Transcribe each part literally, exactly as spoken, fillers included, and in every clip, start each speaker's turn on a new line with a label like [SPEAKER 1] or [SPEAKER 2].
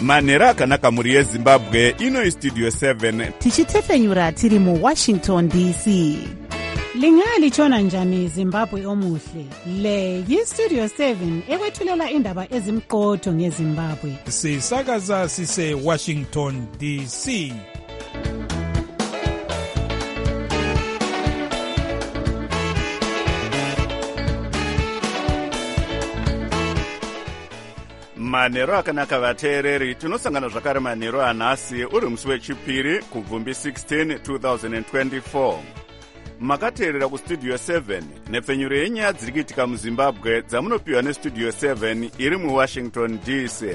[SPEAKER 1] manhero akanaka mhuri yezimbabwe. Ino Studio seven
[SPEAKER 2] tichitefenyura tiri mu Washington D C.
[SPEAKER 3] Lingalitshona njani Zimbabwe omuhle? Le yi-Studio seven ekwethulela indaba ezimqotho ngeZimbabwe.
[SPEAKER 4] Sisakaza sise Washington D C.
[SPEAKER 1] manhero akanaka vateereri, tinosangana zvakare manhero anhasi uri musi wechipiri kubvumbi sixteen twenty twenty-four. Makateerera kustudio seven nepfenyuro yenyaya dziri kuitika muzimbabwe dzamunopiwa nestudio seven iri muwashington D C.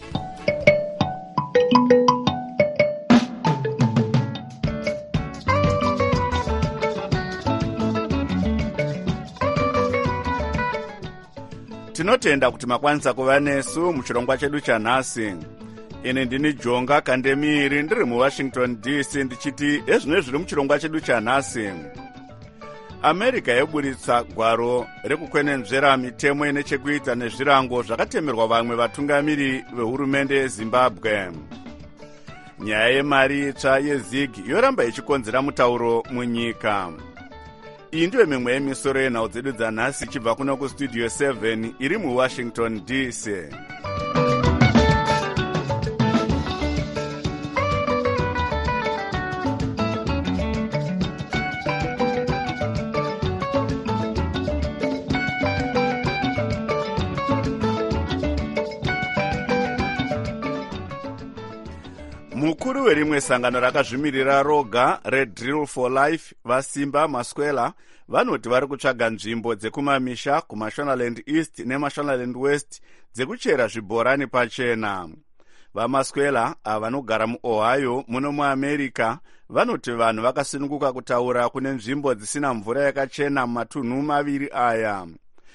[SPEAKER 1] Tinotenda kuti makwanisa kuva nesu muchirongwa chedu chanhasi. Ini ndini Jonga Kandemiri ndiri muWashington D C ndichiti ezvino zviri muchirongwa chedu chanhasi. America yeburitsa gwaro rekukwenenzvera mitemo ine chekuita nezvirango zvakatemerwa vamwe vatungamiri vehurumende yeZimbabwe. Nyaya yemari itsva yeZig yoramba ichikonzera mutauro munyika. Iyi ndiyo mimwe yemisoro yenhau dzedu dzanhasi ichibva kuno kustudio seven iri muWashington D C. Mukuru werimwe sangano rakazvimirira roga Red for Life vasimba Maswela vanoti vari kutsvaga nzvimbo dzekumamisha kuMashonaland East neMashonaland West dzekuchera zvibhorani pachena. VaMaswela avanogara muOhio muno muAmerica vanoti vanhu vakasununguka kutaura kune nzvimbo dzisina mvura yakachena mumatunhu maviri aya.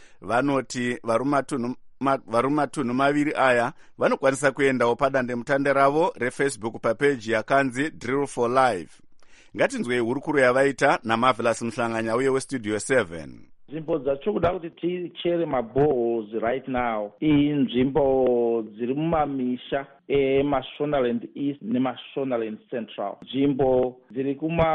[SPEAKER 1] Vanoti varumatunhu vari mumatunhu maviri aya vanokwanisa kuendawo padandemutande ravo reFacebook papeji yakanzi Drill for Life. Ngatinzwei hurukuro yavaita naMarvelous Mhlanganya uye weStudio seven.
[SPEAKER 5] Nzvimbo dzacho kuda kuti tichere maboreholes right now inzvimbo dziri mumamisha eMashonaland East neMashonaland Central. Nzvimbo dziri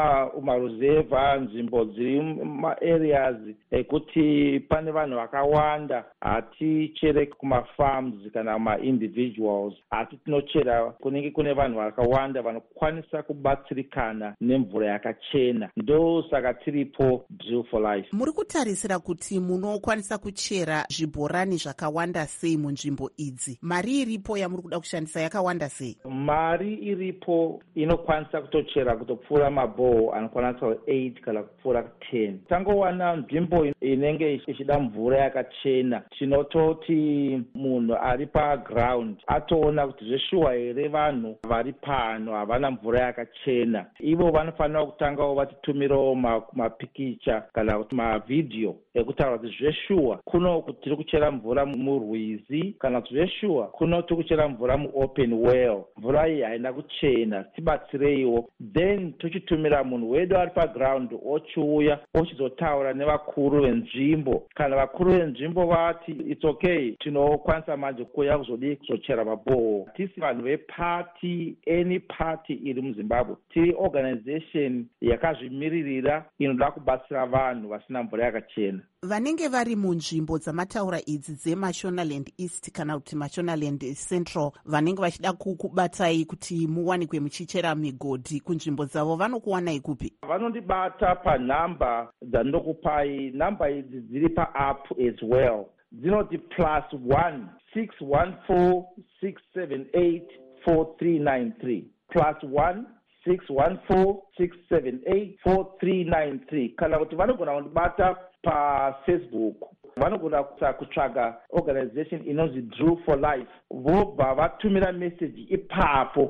[SPEAKER 5] kumaruzeva, nzvimbo dziri mumaareas ekuti pane vanhu vakawanda. Hatichere kumafarms kana ma-individuals, asi tinochera kunenge kune vanhu vakawanda vanokwanisa kubatsirikana nemvura yakachena. Ndo saka tiripo Drill for Life.
[SPEAKER 2] Muri kutarisira kuti munokwanisa kuchera zvibhorani zvakawanda sei munzvimbo idzi? Mari iripo yamuri kuda kushandisa yakawanda sei?
[SPEAKER 5] Mari iripo inokwanisa kutochera kutopfuura maboho anokwanisa eight kana kupfuura ten. Tangowana nzvimbo inenge ichida mvura yakachena, tinototi munhu ari paground atoona kuti zveshuwa here vanhu vari pano havana mvura yakachena. Ivo vanofanira kutangawo vatitumirawo mapikicha kana kuti mavidhiyo ekutaura kuti zveshuwa kuno kuti tiri kuchera mvura murwizi kana kuti zveshuwa kuno tiri kuchera mvura muopen well. Mvura iyi haina kuchena, tibatsireiwo. Then tochitumira munhu wedu ari paground ochiuya ochizotaura nevakuru venzvimbo. Kana vakuru venzvimbo vati it's okay, tinokwanisa manje kuuya kuzodii kuzochera maboho. Tisi vanhu vepati, any party iri muZimbabwe, tiri organization yakazvimiririra inoda kubatsira vanhu vasina mvura yakachena.
[SPEAKER 2] Vanenge vari munzvimbo dzamataura idzi dzeMashonaland East kana kuti Mashonaland Central, vanenge vachida kukubatai kuti muwanikwe muchichera migodhi kunzvimbo dzavo, vanokuwanai kupi?
[SPEAKER 5] Vanondibata panhamba dzandinokupai. Nhamba idzi dziri paapp as well. Dzinoti plus one six one four six seven eight four three nine three plus one six one four six seven eight four three nine three. Kana kuti vanogona kundibata paFacebook, vanogona kutsvaga organization inonzi Drill for Life, vobva vatumira message ipapo.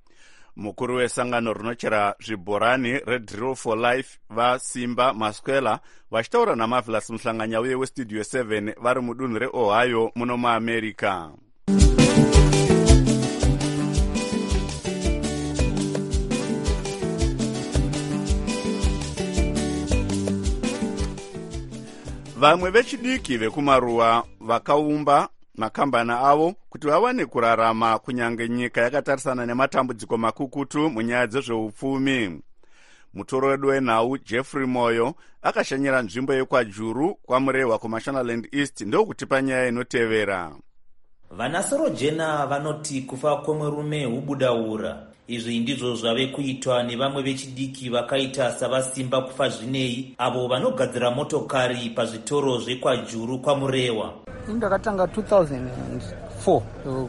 [SPEAKER 1] Mukuru wesangano rinochera zvibhorani reDrill for Life vasimba Maswela vachitaura naMarvelous Mhlanganya uye weStudio seven vari mudunhu reOhio muno muAmerica. Vamwe vechidiki vekumaruwa vakaumba makambani avo kuti vawane kurarama kunyange nyika yakatarisana nematambudziko makukutu munyaya dzezveupfumi. Mutoro wedu wenhau Jeffrey Moyo akashanyira nzvimbo yekwajuru kwamurehwa kumashonaland east ndokutipa nyaya inotevera.
[SPEAKER 6] Vanasorojena vanoti kufa kwemwerume hubudaura. Izvi ndizvo zvave kuitwa nevamwe vechidiki vakaita savasimba kufa zvinei avo vanogadzira motokari pazvitoro zvekwajuru kwamurehwa.
[SPEAKER 7] Ndakatanga two thousand four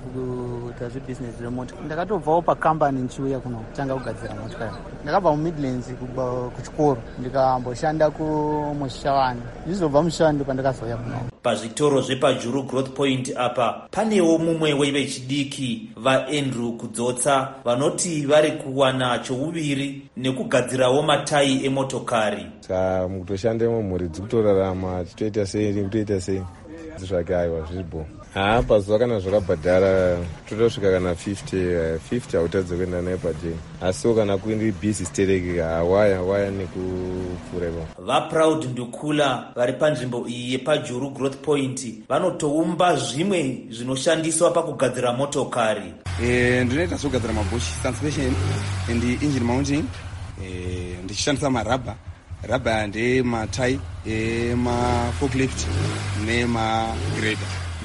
[SPEAKER 7] kuita zvebusiness remota. Ndakatobvawo pakambani nchiuya kuno kutanga kugadzira motokari. Ndakabva muMidlands kuchikoro ndikamboshanda kumushavani. Ndizobva mushando pandakazouya kuno.
[SPEAKER 6] Pazvitoro zvepajuru Growth Point apa panewo mumwe wevechidiki vaAndrew Kudzotsa vanoti vari kuwana chouviri nekugadzirawo matayi emotokari.
[SPEAKER 8] Saka mukutoshandemo mhuri dzikutorarama chitoita sei kutoita sei zvake aiwa zviripo. Ah, pazuva kana zvakabhadhara totosvika kana fifty fifty hautadze kuenda naye padei. Asiwo kana kuindi bisi stereki hawaya waya nekupfurepo.
[SPEAKER 6] VaProud Ndukula vari panzvimbo iyi yepajuru Growth Point vanotoumba zvimwe zvinoshandiswa pakugadzira motokari.
[SPEAKER 9] Eh, ndinoita zvogadzira mabushi suspension and engine mounting. Eh, ndichishandisa marabha. Rabha ndematai emaforklift nemagrader.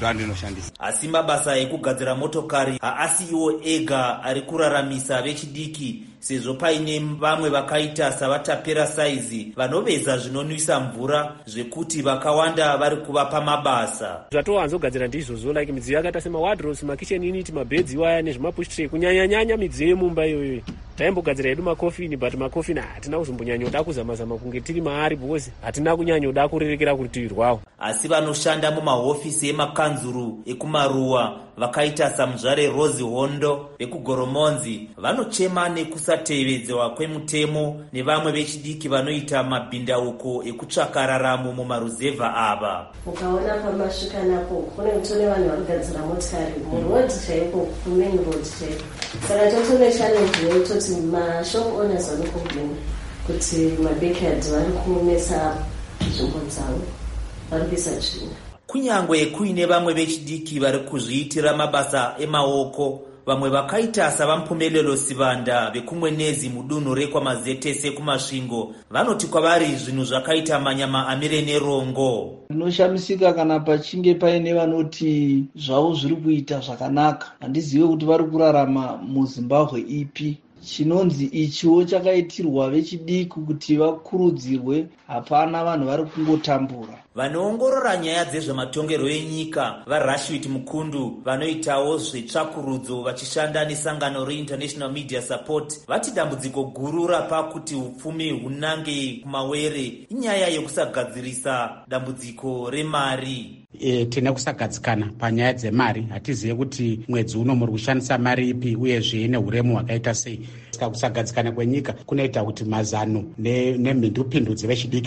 [SPEAKER 6] Asi mabasa ekugadzira motokari haasi iwo ega ari kuraramisa vechidiki sezvo paine vamwe vakaita savatapera saizi vanoveza zvinonwisa mvura zvekuti vakawanda vari kuvapa mabasa.
[SPEAKER 10] Zvatowanzogadzira ndizvozvo like midziyo yakaita semawadros, makitchen unit, mabhedzi waya nezvimapush tray, kunyanya-nyanya midziyo yemumba iyoyo. Taimbogadzira hedu makofini but makofini hatina kuzombonyanyoda kuzamazama kunge tiri maari because hatina kunyanyoda kurerekera kurutivirwawo.
[SPEAKER 6] Asi vanoshanda mumahofisi emakanzuru ekumaruwa vakaita samuzvare Rose Hondo vekugoromonzi vanochema nekusatevedzwa kwemutemo nevamwe vechidiki vanoita mabhindauko ekutsvaka raramo mumaruzevha ava.
[SPEAKER 11] Ukaona pamasvika napo kune mutone vanhu varikugadzira motikari murodhi chaipo kumain road chaipo. Saka totone challenge yekutoti mashop owners vanokubhina kuti mabackyard vari kumesa nzvimbo dzavo vari kuisa tsvina.
[SPEAKER 6] Kunyangwe kuine vamwe vechidiki vari kuzviitira mabasa emaoko, vamwe vakaita savampumelelo Sivanda vekumwenezi mudunhu rekwaMazetese kumasvingo vanoti kwavari zvinhu zvakaita manyama amire nerongo.
[SPEAKER 5] Ndinoshamisika kana pachinge paine vanoti zvavo zviri kuita zvakanaka. Handizive kuti vari kurarama muZimbabwe ipi. Chinonzi ichiwo chakaitirwa vechidiki kuti vakurudzirwe, hapana vanhu vari kungotambura.
[SPEAKER 6] Vanoongorora nyaya dzezvematongero enyika vaRashid Mukundu vanoitawo zvetsvakurudzo vachishanda nesangano reInternational Media Support vati dambudziko guru rapakuti upfumi hunange kumawere inyaya yekusagadzirisa dambudziko remari.
[SPEAKER 12] E, tine kusagadzikana panyaya dzemari. Hatizive kuti mwedzi uno muri kushandisa mari ipi uyezve nehuremu hwakaita sei. Kusagadzikana kwenyika kunoita kuti mazano nemhindupindudzi vechidiki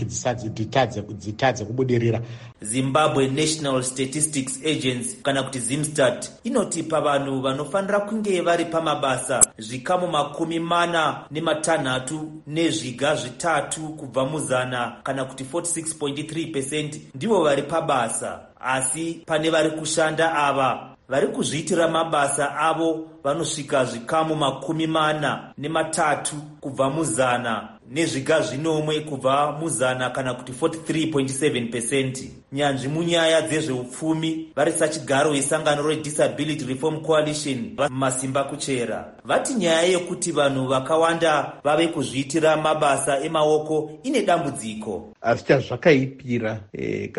[SPEAKER 12] dzitadze kubudirira.
[SPEAKER 6] Zimbabwe National Statistics Agency kana kuti Zimstat inoti pavanhu vanofanira kunge vari pamabasa zvikamu makumi mana nematanhatu nezviga zvitatu kubva muzana kana kuti forty-six point three percent ndivo vari pabasa. Asi pane vari kushanda ava vari kuzviitira mabasa avo vanosvika zvikamu makumi mana nematatu kubva muzana nezviga zvinomwe kubva muzana kana kuti forty-three point seven percent. Nyanzvi munyaya dzezveupfumi vari sachigaro yesangano reDisability Reform Coalition masimba kuchera vati nyaya yekuti vanhu vakawanda vave kuzviitira mabasa emaoko ine dambudziko.
[SPEAKER 13] Asi chazvakaipira eh,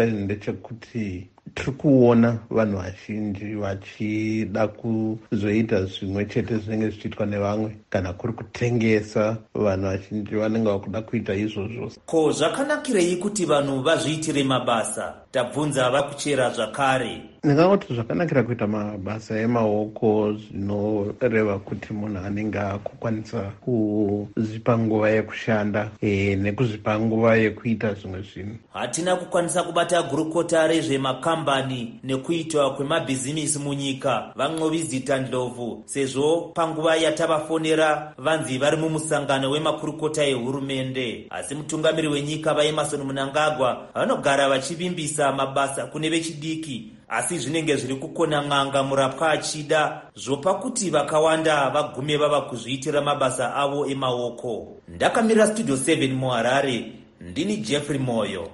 [SPEAKER 13] ndechekuti tiri kuona vanhu vazhinji vachida kuzoita zvimwe chete zvinenge zvichiitwa nevamwe kana kuri kutengesa. Vanhu vazhinji vanenge vakuda kuita izvozvo.
[SPEAKER 6] Ko zvakanakirei kuti vanhu vazviitire mabasa? Tabvunza vakuchera zvakare.
[SPEAKER 13] Ndingangoti zvakanakira kuita mabasa emaoko zvinoreva kuti munhu anenge akukwanisa kuzvipa nguva yekushanda e, nekuzvipa nguva yekuita zvimwe zvinhu.
[SPEAKER 6] Hatina kukwanisa kubata gurukota rezvemakambani nekuitwa kwemabhizimisi munyika vaNqovizita Ndlovu sezvo panguva yatavafonera vanzi vari mumusangano wemakurukota ehurumende. Asi mutungamiri wenyika vaEmmerson Mnangagwa vanogara vachivimbisa mabasa kune vechidiki asi zvinenge zviri kukona n'anga murapwa achida zvopa kuti vakawanda vagume vava kuzviitira mabasa avo emaoko. Ndakamirira Studio seven muHarare, ndini Jeffrey Moyo.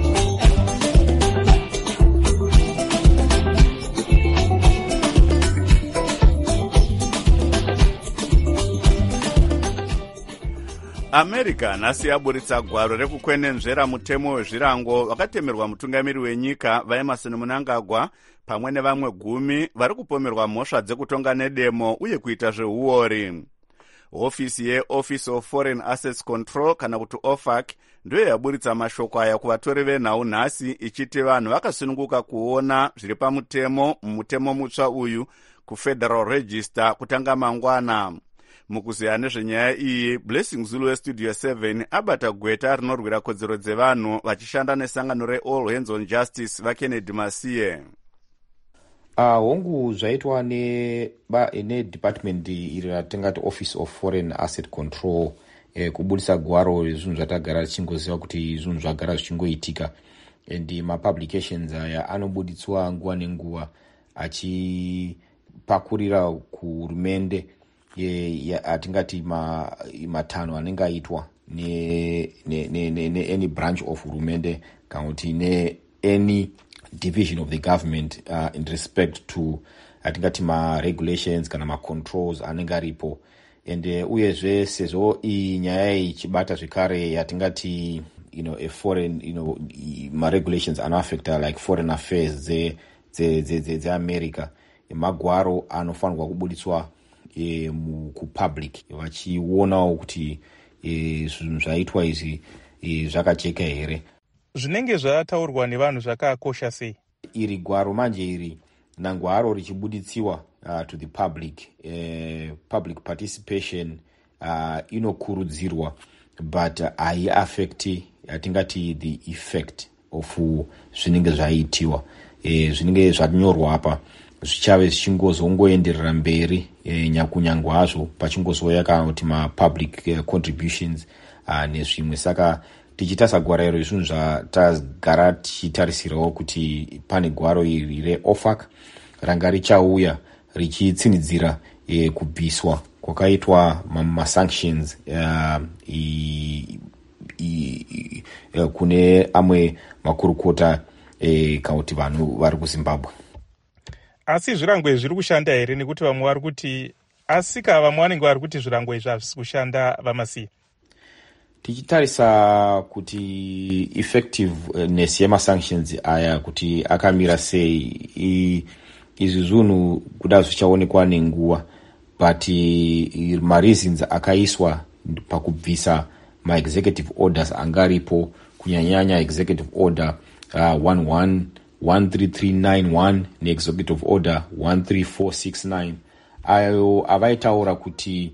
[SPEAKER 1] America nhasi yaburitsa gwaro rekukwenenzvera mutemo wezvirango vakatemerwa mutungamiri wenyika vaEmerson Mnangagwa pamwe nevamwe gumi vari kupomerwa mhosva dzekutonga nedemo uye kuita zveuori. Hofisi yeOffice of Foreign Assets Control kana kuti O F A C ndiyo yaburitsa mashoko aya kuvatori venhau nhasi ichiti vanhu vakasununguka kuona zviri pamutemo mumutemo mutsva uyu kuFederal Register kutanga mangwana. Mukuziya nezvenyaya iyi, Blessing Zulu weStudio seven abata gweta rinorwira kodzero dzevanhu vachishanda nesangano reAll Hands on Justice vaKennedy Masiye.
[SPEAKER 14] Uh, hongu zvaitwa nedepartment iri ratingati Office of Foreign Asset Control eh, kubudisa gwaro zvinhu zvatagara tichingoziva kuti zvinhu zvagara zvichingoitika, and mapublications aya anobuditswa nguva nenguva achipakurira kuhurumende atingati matanho anenge aitwa ne ne ne ne any branch of hurumende kana kuti ne any division of the government uh, in respect to atingati ma regulations kana ma controls anenge aripo, and uh, uyezve sezvo iyi nyaya ichibata zvekare yatingati you know a foreign you know ma regulations anoaffecta like foreign affairs ze ze ze ze America, magwaro anofanirwa kubuditswa E, kupublic vachionawo kuti e, zvinhu zvaitwa izvi e, zvakajeka here.
[SPEAKER 4] Zvinenge zvataurwa nevanhu zvakakosha sei?
[SPEAKER 14] Iri gwaro manje iri nangwaro richibuditsiwa uh, to the public uh, public participation uh, inokurudzirwa, but haiaffecti uh, atingati the effect of uh, zvinenge zvaitiwa e, zvinenge zvatinyorwa apa zvichave zvichingozongoenderera mberi e, nyakunyangwa hazvo pachingozoya kana kuti mapublic uh, contributions uh, nezvimwe. Saka tichitasa gwaro iro zvinhu zvatagara tichitarisirawo kuti pane gwaro iri reO F A C ranga richauya richitsinidzira e, kubviswa kwakaitwa masanctions uh, i, i, i, kune amwe makurukota e, kana kuti vanhu vari kuZimbabwe.
[SPEAKER 4] Asi zvirango izvi zviri kushanda here? Nekuti vamwe vari kuti asika vamwe vanenge vari kuti zvirango izvi hazvisi kushanda vamasiya.
[SPEAKER 14] Tichitarisa kuti effectiveness yemasanctions aya kuti akamira sei, izvi zvinhu kuda zvichaonekwa nenguva, but mareasons akaiswa pakubvisa maexecutive orders angaripo, kunyanyanya executive order uh, one one one three three nine one neexecutive order one three four six nine, ayo avaitaura kuti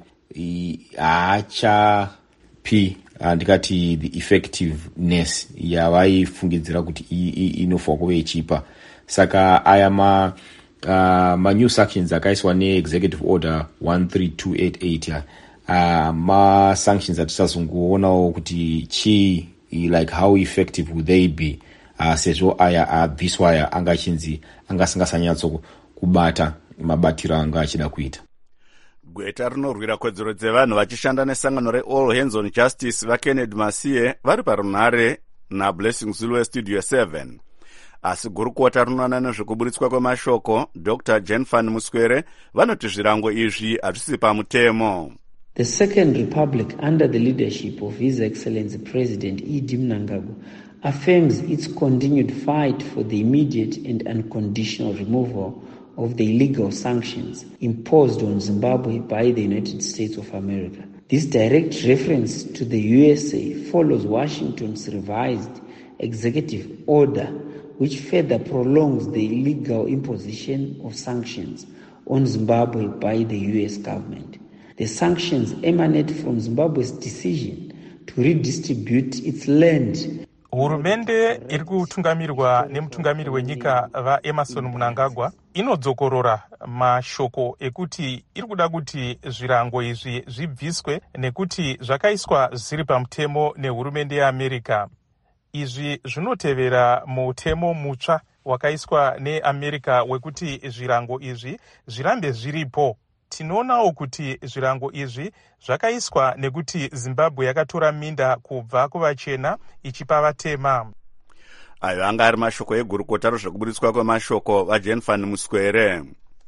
[SPEAKER 14] haachapi ndikati the effectiveness yavaifungidzira kuti inofanira kuve ichipa. Saka aya ma uh, ma new sanctions akaiswa neexecutive order one three two eight eight ya uh, ma sanctions atichazongoonawo kuti chii, like how effective will they be uh, sezvo aya abviswa aya anga achinzi anga asingasanyatso kubata mabatiro anga achida kuita.
[SPEAKER 1] Gweta rinorwira kodzero dzevanhu vachishanda nesangano reAll Hands on Justice vaKennedy Masiye vari parunhare naBlessing Zulu weStudio seven. Asi gurukota rinoona nezvekuburitswa kwemashoko Doctor Jenfan Muswere vanoti zvirango izvi hazvisi pamutemo.
[SPEAKER 15] The Second Republic, under the leadership of His Excellency President E D Mnangagwa, affirms its continued fight for the immediate and unconditional removal of the illegal sanctions imposed on Zimbabwe by the United States of America. This direct reference to the U S A follows Washington's revised executive order, which further prolongs the illegal imposition of sanctions on Zimbabwe by the U S government. The sanctions emanate from Zimbabwe's decision to redistribute its land.
[SPEAKER 4] Hurumende iri kutungamirwa nemutungamiri wenyika vaEmerson Mnangagwa inodzokorora mashoko ekuti iri kuda kuti zvirango izvi zvibviswe nekuti zvakaiswa zviri pamutemo nehurumende yeAmerica. Izvi zvinotevera mutemo mutsva wakaiswa neamerica wekuti zvirango izvi zvirambe zviripo. Tinoonawo kuti zvirango izvi zvakaiswa nekuti Zimbabwe yakatora minda kubva kuvachena ichipa vatema.
[SPEAKER 1] Ayo anga ari mashoko egurukota rozvekuburitswa kwemashoko vaJane van Muswere.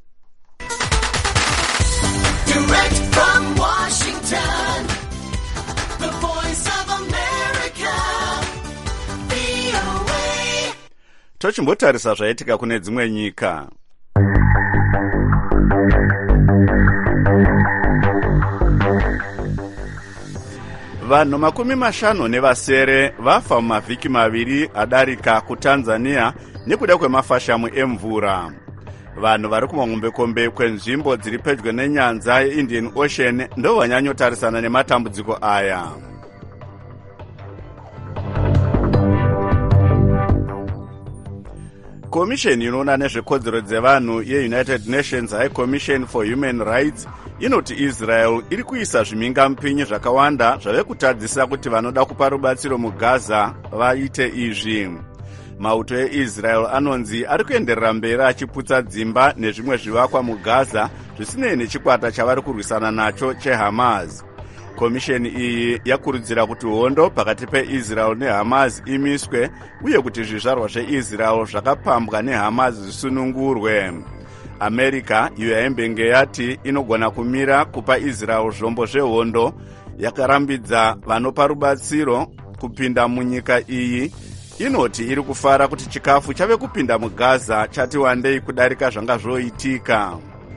[SPEAKER 16] Direct from Washington, the voice of America, V O A.
[SPEAKER 1] Tochimbotarisa zvaitika kune dzimwe nyika. Vanhu makumi mashanu nevasere vafa mumavhiki maviri adarika kuTanzania nekuda kwemafashamu emvura. Vanhu vari kumahombekombe kwenzvimbo dziri pedyo nenyanza yeIndian Ocean ndo vanyanyotarisana nematambudziko aya. Komisheni inoona nezvekodzero dzevanhu yeUnited Nations High Commission for Human Rights inoti Israel iri kuisa zvimhingamupinyi zvakawanda zvave kutadzisa kuti vanoda kupa rubatsiro muGaza vaite izvi. Mauto eIsrael anonzi ari kuenderera mberi achiputsa dzimba nezvimwe zvivakwa muGaza zvisinei nechikwata chavari kurwisana nacho cheHamas. Komisheni iyi yakurudzira kuti hondo pakati peIsrael neHamas imiswe uye kuti zvizvarwa zveIsrael zvakapambwa neHamas zvisunungurwe. America iyo yaimbenge yati inogona kumira kupa Israel zvombo zvehondo yakarambidza vanopa rubatsiro kupinda munyika iyi. Inoti iri kufara kuti chikafu chave kupinda muGaza chati wandei kudarika zvanga zvoitika.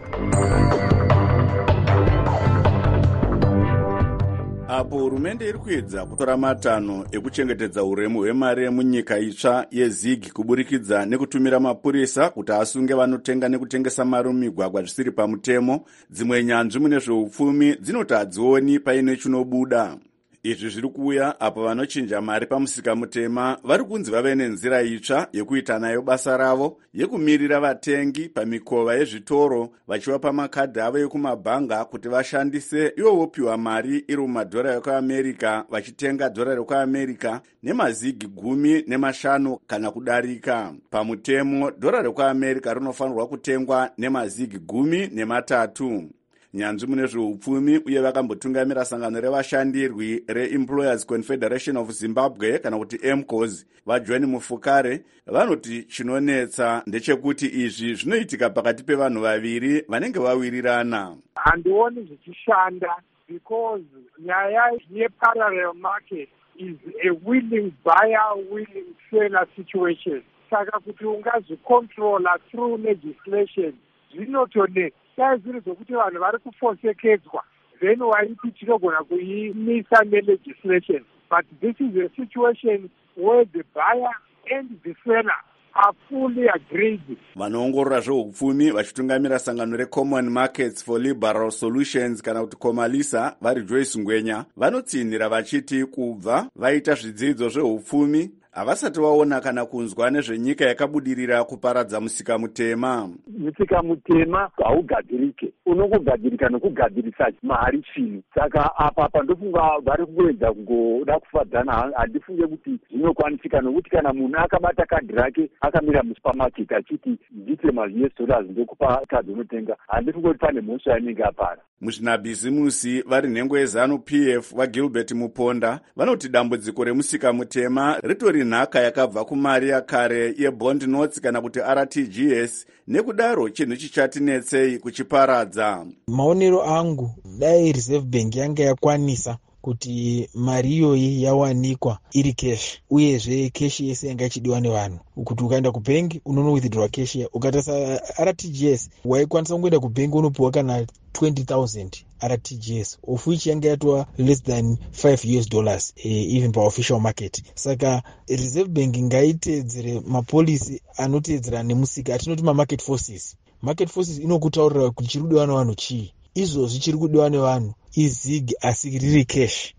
[SPEAKER 1] Apo hurumende iri kuedza kutora matanho ekuchengetedza uremu hwemari yemunyika itsva yeZig kuburikidza nekutumira mapurisa kuti asunge vanotenga nekutengesa mari mumigwagwa zvisiri pamutemo, dzimwe nyanzvi mune zveupfumi dzinoti hadzioni paine chinobuda. Izvi zviri kuuya apo vanochinja mari pamusika mutema vari kunzi vave nenzira itsva yekuita nayo basa ravo yekumirira vatengi pamikova yezvitoro vachivapa makadhi avo ekumabhanga kuti vashandise ivo vopiwa mari iri mumadhora ekuAmerica vachitenga dhora rekuAmerica nemazigi gumi nemashanu kana kudarika. Pamutemo dhora rekuAmerica rinofanirwa kutengwa nemazigi gumi nematatu. Nyanzvi mune zveupfumi uye vakambotungamira sangano revashandirwi reEmployers Confederation of Zimbabwe kana kuti E M C O S vaJohn Mufukare vanoti chinonetsa ndechekuti izvi zvinoitika pakati pevanhu vaviri vanenge vawirirana.
[SPEAKER 17] Handioni zvichishanda because nyaya yeparallel market is a willing buyer willing seller situation. Saka kuti ungazvicontrola through legislation zvinotone dai zviri zvokuti vanhu vari kufosekedzwa then waiti tinogona kuimisa nelegislation, but this is a situation where the buyer and the seller are fully agreed.
[SPEAKER 1] Vanoongorora zveupfumi vachitungamira sangano reCommon Markets for Liberal Solutions kana kuti Comalisa vari Joyce Ngwenya vanotsinhira vachiti kubva vaita zvidzidzo zveupfumi havasati vaona kana kunzwa nezvenyika yakabudirira kuparadza musika mutema.
[SPEAKER 18] Musika mutema haugadzirike, unongogadzirika nekugadzirisa mari chini. Saka apa pandofunga vari kuedza kungoda kufadzana, handifunge kuti zvinokwanisika nokuti kana munhu akabata kadhi rake akamira musupermarket achiti ndite ma-U S dollars ndokupa kadhi unotenga, handifunge kuti pane mhosva yanenge apara.
[SPEAKER 1] Muzvinabhizimusi vari nhengo yeZanu P F vaGilbert Muponda vanoti dambudziko remusika mutema ritori nhaka yakabva kumari yakare yebond notes kana kuti R T G S, nekudaro chinhu chichatinetsei kuchiparadza.
[SPEAKER 19] Maonero angu dai Reserve Bank yanga yakwanisa kuti mari iyoyi yawanikwa iri cash, uyezve cash yese yanga ichidiwa nevanhu kuti ukaenda kubengi unono withdraw cash, ukatasa R T G S waikwanisa kungoenda kubengi unopiwa kana twenty thousand R T G S, of which yanga yatwa less than five U S dollars eh, even pa official market. Saka Reserve Bank ngaiteedzere mapolisi anoteedzera nemusika, atinoti ma market forces. Market forces inokutaurira kuti chiri kudiwa nevanhu chii, izvozvi chiri kudiwa nevanhu izig asi riri cash.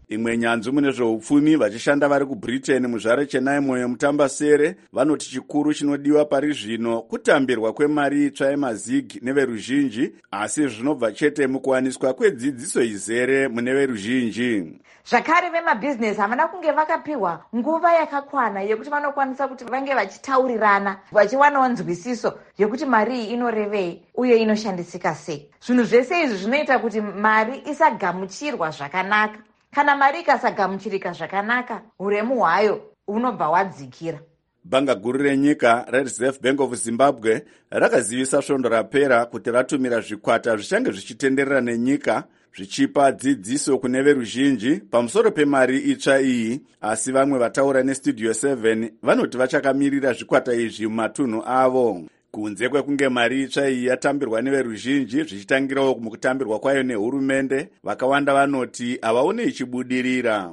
[SPEAKER 1] imwe nyanzvi mune zveupfumi vachishanda vari kubritain muzvare chenaimo yemutambasere vanoti chikuru chinodiwa pari zvino kutambirwa kwemari itsva yemazigi neveruzhinji, asi zvinobva chete mukuwaniswa kwedzidziso izere mune veruzhinji.
[SPEAKER 20] Zvakare vemabhizinesi havana kunge vakapiwa nguva yakakwana yekuti vanokwanisa kuti vange vachitaurirana vachiwanawo nzwisiso yekuti mari iyi inorevei uye inoshandisika sei. Zvinhu zvese izvi zvinoita kuti mari isagamuchirwa zvakanaka. Kana mari ikasagamuchirika zvakanaka, uremu hwayo hunobva hwadzikira.
[SPEAKER 1] Bhanga guru renyika reReserve Bank of Zimbabwe rakazivisa svondo rapera kuti ratumira zvikwata zvichange zvichitenderera nenyika zvichipa dzidziso kune veruzhinji pamusoro pemari itsva iyi, asi vamwe vataura nestudio seven vanoti vachakamirira zvikwata izvi mumatunhu avo. Kunze kwekunge mari itsva iyi yatambirwa neveruzhinji zvichitangirawo mukutambirwa kwayo nehurumende, vakawanda vanoti havaone ichibudirira.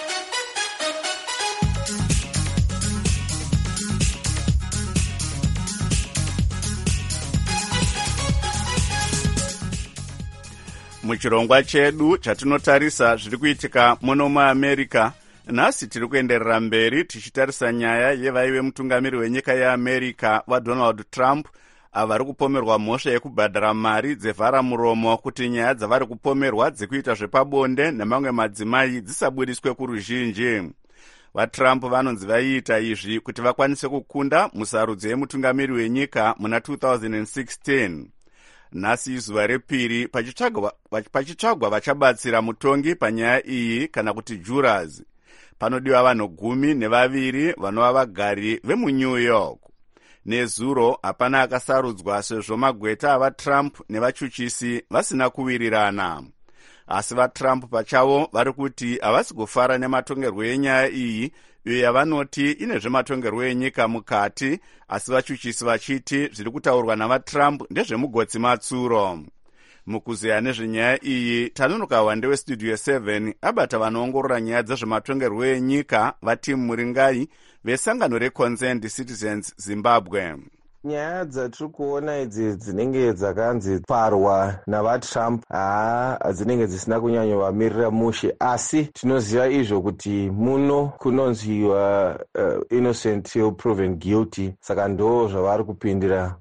[SPEAKER 1] Muchirongwa chedu chatinotarisa zviri kuitika muno muAmerica, nhasi tiri kuenderera mberi tichitarisa nyaya yevaive mutungamiri wenyika yeAmerica vaDonald Trump avari kupomerwa mhosva yekubhadhara mari dzevhara muromo kuti nyaya dzavari kupomerwa dzekuita zvepabonde nemamwe madzimai dzisabudiswe kuruzhinji. VaTrump vanonzi vaiita izvi kuti vakwanise kukunda musarudzo yemutungamiri wenyika muna two thousand sixteen. Nhasi izuva repiri pachitsvagwa vachabatsira mutongi panyaya iyi kana kuti jurors. Panodiwa vanhu gumi nevaviri vanova vagari vemuNew York. Nezuro hapana akasarudzwa sezvo magweta avaTrump nevachuchisi vasina kuwirirana. Asi vaTrump pachavo vari kuti havasi kufara nematongerwo enyaya iyi, iyo yavanoti ine zvematongerwo enyika mukati, asi vachuchisi vachiti zviri kutaurwa navaTrump ndezvemugotsi matsuro. Mukuzeya nezvenyaya iyi, tanonoka wande westudio seven abata vanoongorora nyaya dzezvematongerwo enyika vaTim Muringai vesangano reConsent Citizens Zimbabwe.
[SPEAKER 13] Nyaya dzatiri kuona idzi dzinenge dzakanzi parwa navaTrump haa dzinenge dzisina kunyanyovamirira mushe, asi tinoziva izvo kuti muno kunonziwa uh, innocent till proven guilty, saka ndo zvavari kupindira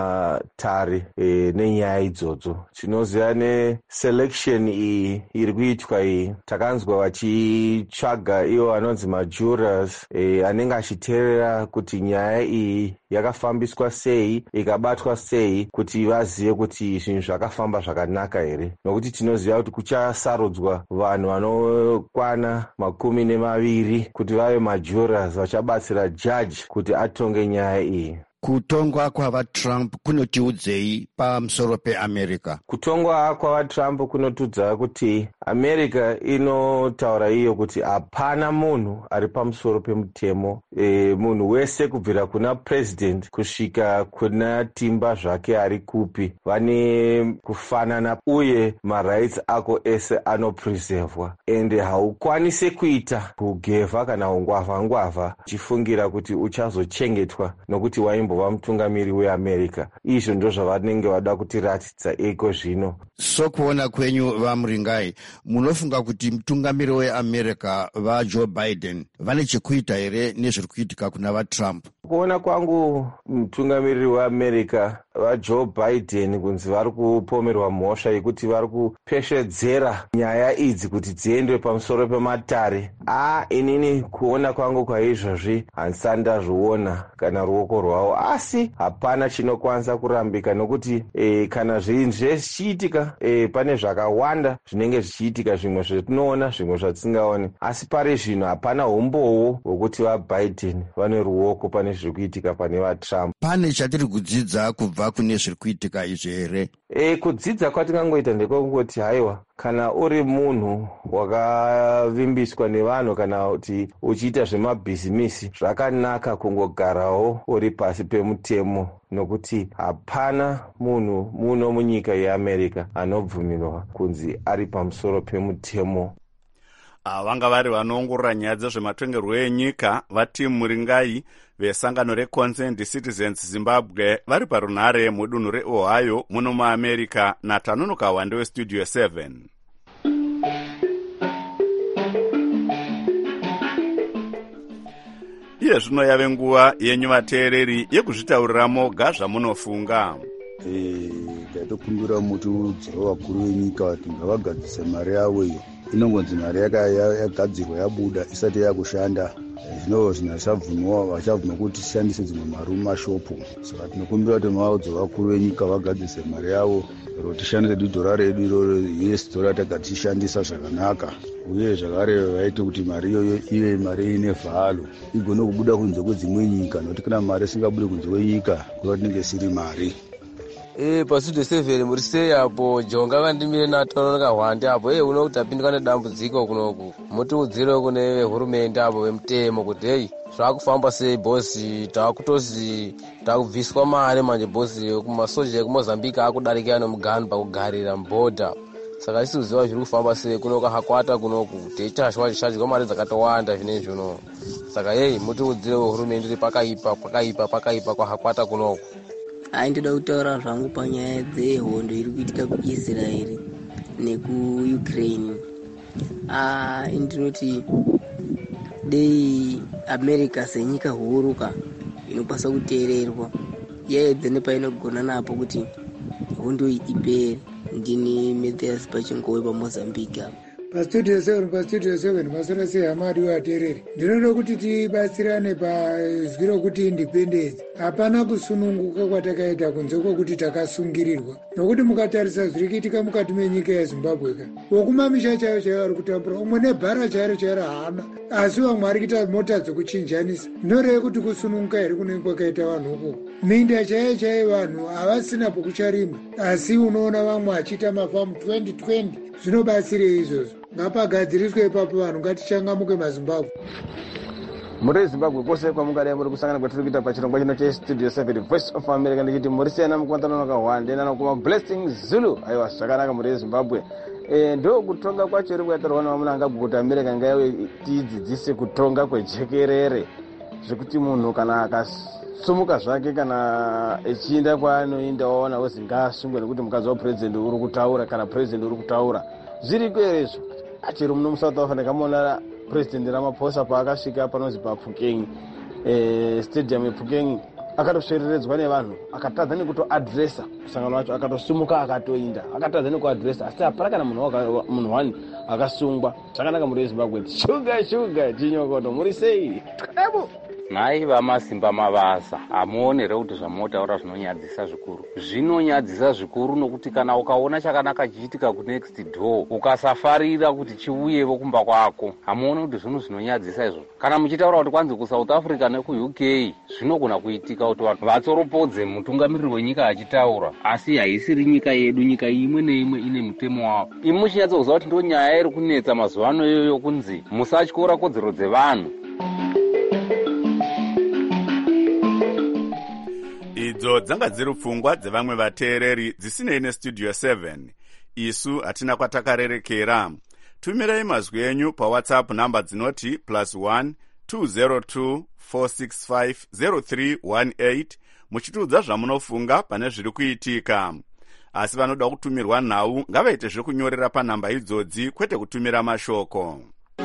[SPEAKER 13] matare e, nenyaya idzodzo. Tinoziva neselection iyi iri kuitwa iyi, takanzwa vachitsvaga ivo vanonzi majurors e, anenge achiteerera kuti nyaya iyi yakafambiswa sei, ikabatwa sei, kuti vazive kuti zvinhu zvakafamba zvakanaka here. Nokuti tinoziva kuti kuchasarudzwa vanhu vanokwana makumi nemaviri kuti vave majurors vachabatsira jaji kuti atonge nyaya iyi.
[SPEAKER 21] Kutongwa kwavaTrump kunotiudzei pamusoro peAmerica?
[SPEAKER 13] Kutongwa kwavaTrump kunotudza kuti America inotaura iyo kuti hapana munhu ari pamusoro pemutemo. E, munhu wese kubvira kuna president kusvika kuna timba zvake ari kupi vane kufanana, uye marights ako ese anopreservwa, ende haukwanisi kuita kugevha kana ungwavha ngwavha uchifungira kuti uchazochengetwa nokuti waimbo vamutungamiri weAmerica. Izvo ndo zvavanenge vada kutiratidza iko zvino.
[SPEAKER 21] So kuona kwenyu vaMuringai, munofunga kuti mutungamiri weAmerica vaJoe Biden vane chekuita here nezviri kuitika kuna vaTrump?
[SPEAKER 13] Kuona kwangu mutungamiri weAmerica vaJoe Biden kunzi vari kupomerwa mhosva yekuti vari kupeshedzera nyaya idzi kuti dziendwe pamusoro pematare. Ah, inini kuona kwangu kwaizvozvi handisati ndazviona kana ruoko rwavo, asi hapana chinokwanisa kurambika nokuti e, kana zvinhu zvichiitika e, pane zvakawanda zvinenge zvichiitika, zvimwe zvetinoona zvimwe zvatingaoni, asi pari zvino hapana umbowo hwekuti vaBiden vane ruoko pane zviri kuitika pane vaTrump.
[SPEAKER 21] Pane chatiri kudzidza kubva kune zviri kuitika izvi here?
[SPEAKER 13] E, kudzidza kwatingangoita ndekongoti haiwa, kana uri munhu wakavimbiswa nevanhu kana kuti uchiita zvemabhizimisi, zvakanaka kungogarawo uri pasi pemutemo, nokuti hapana munhu muno munyika yeAmerica anobvumirwa kunzi ari pamusoro pemutemo.
[SPEAKER 1] Vanga vari vanoongorora nyaya dzezvematongerwo enyika vaTim Muringai vesangano reConsent Citizens Zimbabwe vari parunhare mudunhu reOhio muno muAmerica, natanonoka wande westudio seven. iye zvino yave nguva yenyu vateereri yekuzvitaurira moga zvamunofunga.
[SPEAKER 3] Taitokumbira mutiudziro vakuru venyika kuti ngavagadzise mari yavo iyo inongonzi mari yagadzirwa yabuda isati yakushanda. Zvino zvinasabvumiwa vachabvuma kuti tishandise dzimwe mari mumashopu. Saka tinokumbira kuti maudzo vakuru venyika vagadzise mari yavo ro tishandise dhodhora redu iroro U S dollar takatishandisa zvakanaka. Uye zvakare vaite kuti mari iyoyo ive mari ine vhalo igone kubuda kunze kwedzimwe nyika, nokuti kana mari isingabude kunze kwenyika kuva tinenge siri mari.
[SPEAKER 22] Eh, pasudo seven muri sei apo jonga vandimire nataura kahwande apo eh uno kuti apindika nedambudziko kunoku mutiudzire kune hurumende apo vemutemo kuti hey zvakufamba sei bosi takutozi takubviswa mari manje bosi kumasoja ekumozambika akudarika nomugani pakugarira mubhodha. Saka isiuziva zviri kufamba sei kunoka hakwata kunoku teitashwa chishadyiwa mari dzakatowanda zvinezvi uno. Saka hey mutiudzire hurumende iri pakaipa pakaipa pakaipa kwahakwata kunoku.
[SPEAKER 23] Hai, ndoda kutaura zvangu panyaya dzehondo iri kuitika kuIsraeri nekuUkraine. Ah, ndinoti dei America senyika huruka inokwanisa kuteererwa yaedze nepainogona napo kuti hondo ipere. Ndini Matthias Pachingowe paMozambique apo.
[SPEAKER 24] Pastudio seven pastudio seven masora sei hamadi wateereri, ndinoda kuti tibatsirane pazwiro kuti independence. Hapana kusununguka kwatakaita kunze kwokuti takasungirirwa, nokuti mukatarisa zviri kuitika mukati menyika yeZimbabwe ka wokumamisha chaiyo chaiyo ari kutambura, umwe nebhara chairo chairo haana, asi vamwe ari kuita mota dzekuchinjanisa. Ndinoreva kuti kusununguka here kunenge kwakaita vanhu ukoko. Minda chaiyo chaiyo vanhu havasina pokucharima, asi unoona vamwe vachiita mafamu twenty twenty. Zvinobatsire izvozvo, ngapagadziriswe ipapo vanhu ngatichangamuke maZimbabwe.
[SPEAKER 22] Muri Zimbabwe kwose kwamungadai muri kusangana kwatiri kuita pachirongwa chino chestudio seven Voice of America ndichiti muri siyana mukuwanzana wakahwanda nanokuma Blessing Zulu. Aiwa zvakanaka muri Zimbabwe. Eh ndo kutonga kwacho iri kuyatarwa naMunangagwa kuti America ngaiwe tidzidzise kutonga kwejekerere zvekuti munhu kana akasumuka zvake kana echienda kwaanoenda waona wozi ngasungwe nekuti mukazi wapresident uri kutaura kana president uri kutaura zviri kwerezo. Achiri muno muSouth Africa kamona President Ramaphosa paakasvika panozi paPhukeng eh stadium yePhukeng akatoshereredzwa nevanhu akatadza nekutoadressa kusangano wacho akatosumuka akatoinda akatadza nekuadressa asi hapana kana munhu munhu wani akasungwa. Zvakanaka muri Zimbabwe. Shuga shuga chinyokoto muri sei? Ebo
[SPEAKER 25] nhai vamasimba mavasa hamuonere kuti zvamotaura zvinonyadzisa zvikuru zvinonyadzisa zvikuru nokuti kana ukaona chakanaka chiitika kunext door ukasafarira kuti chiuyevo kumba kwako hamuone kuti zvinhu zvinonyadzisa izvo. Kana muchitaura kuti kwanzi kuSouth Africa nekuUK zvinogona kuitika kuti vanhu vatsoropodze mutungamiriri wenyika achitaura, asi haisiri nyika yedu. Nyika imwe neimwe ine mutemo wavo. Imi muchinyatsokuziva kuti ndo nyaya iri kunetsa mazuva ano iyoyo kunzi musatyora kodzero dzevanhu.
[SPEAKER 1] Idzo dzanga dziri pfungwa dzevamwe vateereri dzisinei nestudio seven. Isu hatina kwatakarerekera. Tumirai mazwi enyu paWhatsApp namba dzinoti plus one two zero two four six five zero three one eight muchitiudza zvamunofunga pane zviri kuitika. Asi vanoda kutumirwa nhau ngavaite zvekunyorera panhamba idzodzi kwete kutumira mashoko.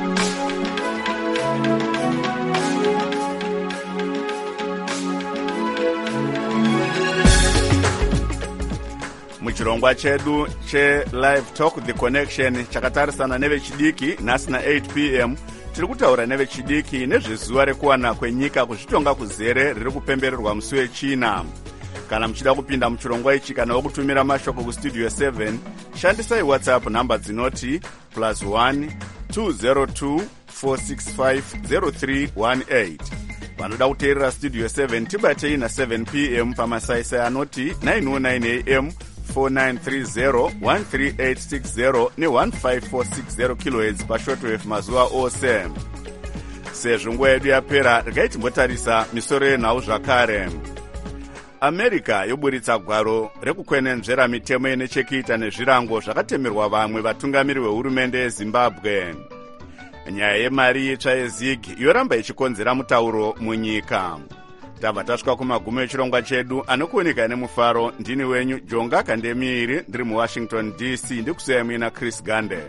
[SPEAKER 1] Muchirongwa chedu che Live Talk The Connection chakatarisana nevechidiki nhasi na eight p m tiri kutaura nevechidiki nezvezuva rekuwana kwenyika kuzvitonga kuzere riri kupembererwa musi wechina. Kana muchida kupinda muchirongwa ichi kana wokutumira mashoko kustudio seven shandisai WhatsApp namba dzinoti plus one two zero two four six five zero three one eight. Vanoda kuteerera studio seven tibatei na seven p m pamasaisai anoti nine oh nine a m four nine three zero one three eight six zero ne one five four six zero kilohertz pashortwave mazuva ose. Sezvo nguva yedu yapera regai timbotarisa misoro yenhau zvakare. America yoburitsa gwaro rekukwenenzvera mitemo ine chekuita nezvirango zvakatemerwa vamwe vatungamiri vehurumende yeZimbabwe. Nyaya yemari itsva yeZig yoramba ichikonzera mutauro munyika. Tabva tasvika kumagumo echirongwa chedu anokuoneka nemufaro. Ndini wenyu Jonga Kandemiri ndiri muWashington D C ndikusiyai muina Chris Gande.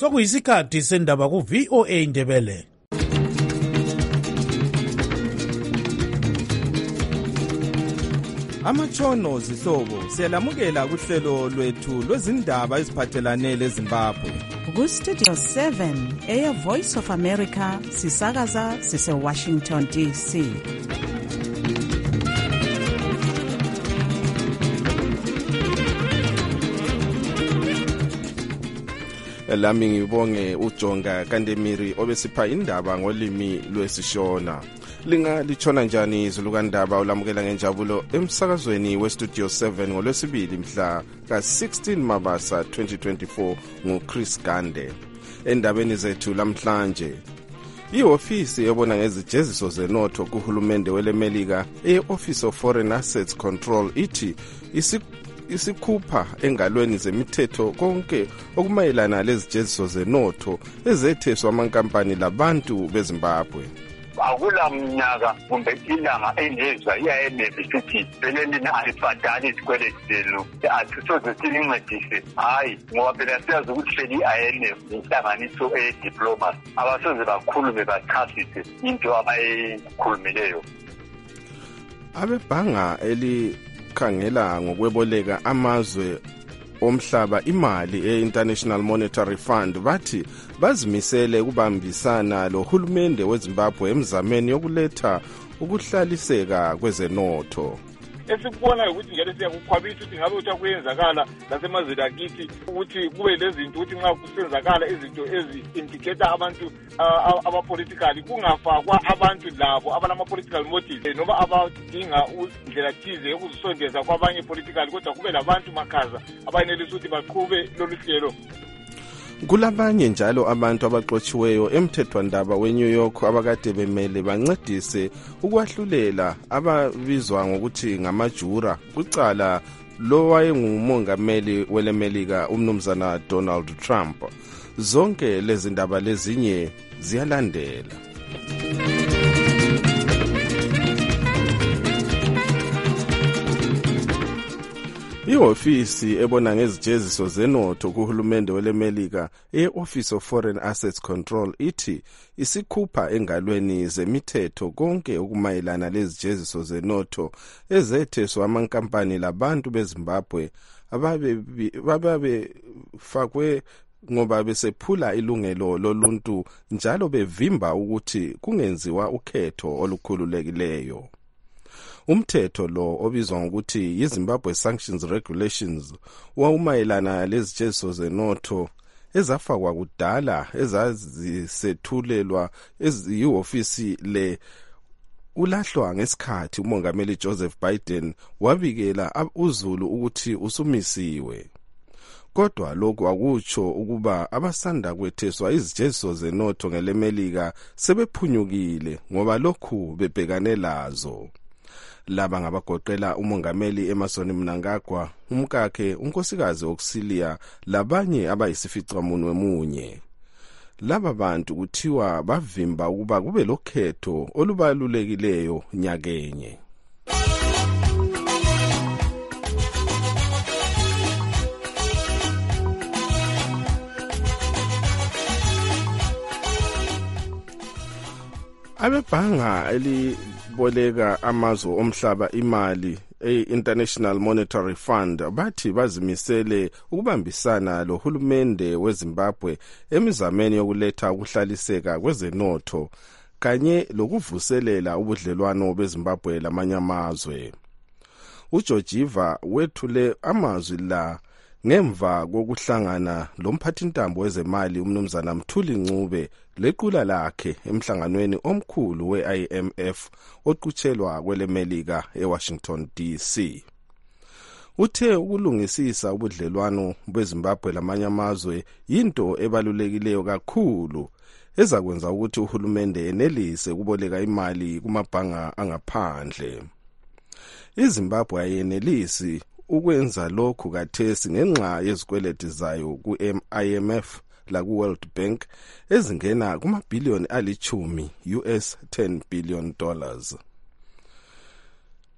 [SPEAKER 2] sokuyisikhathi sendaba ku-V O A Ndebele.
[SPEAKER 7] Amatshono zihlobo siyalamukela kuhlelo lwethu lwezindaba eziphathelane leZimbabwe.
[SPEAKER 8] Ku-Studio seven Air Voice of America sisakaza sise-Washington D C.
[SPEAKER 7] Lami ngibonge uJonga Kandemiri obesipha indaba ngolimi lwesishona. Linga lichona njani izulukandaba ulamukela ngenjabulo emsakazweni weStudio seven ngolwesibili mhla ka sixteen Mabasa twenty twenty-four nguChris Gande. Endabeni zethu lamhlanje, iofisi ebona ngezijeziso zenotho kuhulumende welemelika e-Office of Foreign Assets Control ithi isi isikhupha engalweni zemithetho konke okumayelana lezijeziso zenotho ezetheswa amankampani labantu beZimbabwe.
[SPEAKER 9] Akula mnyaka kumbe ilanga engezwa I M F isithi belelini alibhadali isikweletu zenu, asisoze silincedise. Hayi, ngoba phela siyazi ukuthi hleli I M F inhlanganiso e-diplomasi abasoze bakhulume bachasise into abayikhulumileyo.
[SPEAKER 7] Abebhanga elikhangela ngokweboleka amazwe omhlaba imali e-International Monetary Fund bathi bazimisele ukubambisana lohulumende weZimbabwe emzameni yokuletha ukuhlaliseka kwezenotho.
[SPEAKER 10] Esikubona ukuthi njalo siyakukhwabisa ukuthi ngabe uthi kuyenzakala lasemazweni akithi ukuthi kube lezinto ukuthi nxa kusenzakala izinto ezi-indicate abantu abapolitically kungafakwa abantu labo abalama-political motives noma abadinga indlela thize yokuzisondeza kwabanye politically, kodwa kube labantu makhaza abayenelisa ukuthi baqhube lolu hlelo.
[SPEAKER 7] Kulabanye njalo abantu abaxotshiweyo emthethwandaba weNew York abakade bemele bancedise ukwahlulela ababizwa ngokuthi ngamajura kwicala lo wayengumongameli welemelika umnumzana Donald Trump. Zonke lezi ndaba lezinye ziyalandela. Iofisi ebona ngezijeziso zenotho kuhulumende welemelika e-Office of Foreign Assets Control ithi isikhupha engalweni zemithetho konke okumayelana lezijeziso zenotho ezetheswa amankampani labantu beZimbabwe ababe fakwe ngoba besephula ilungelo loluntu njalo bevimba ukuthi kungenziwa ukhetho olukhululekileyo. Umthetho lo obizwa ngokuthi yiZimbabwe Sanctions Regulations wawumayelana lezijeziso zenotho ezafakwa kudala ezazisethulelwa eziyihofisi le ulahlwa ngesikhathi umongameli Joseph Biden wabikela uZulu ukuthi usumisiwe. Kodwa lokhu akutsho ukuba abasanda kwetheswa izijeziso zenotho ngelemelika sebephunyukile ngoba lokhu bebhekane lazo. Laba ngabagoqela umongameli Emmerson Mnangagwa, umkakhe unkosikazi Auxilia labanye abayisificamunwe munye. Laba bantu kuthiwa bavimba ukuba kube lokhetho olubalulekileyo nyakenye. Abebhanga eli boleka amazwe omhlaba imali e-International Monetary Fund bathi bazimisele ukubambisana lohulumende weZimbabwe emizameni yokuletha ukuhlaliseka kwezenotho kanye lokuvuselela ubudlelwano beZimbabwe lamanye amazwe. uJojiva wethule amazwi la ngemva kokuhlangana lomphathintambo wezemali umnumzana Mthuli Ncube lequla lakhe emhlanganweni omkhulu we-I M F oqutshelwa kwelemelika eWashington D C. Uthe ukulungisisa ubudlelwano beZimbabwe lamanye amazwe yinto ebalulekileyo kakhulu ezakwenza ukuthi uhulumende enelise ukuboleka imali kumabhanga angaphandle. iZimbabwe ayenelisi ukwenza lokhu kathesi ngenxa yezikweleti zayo ku-I M F la ku-World Bank ezingena kumabhiliyoni alichumi U S ten billion dollars.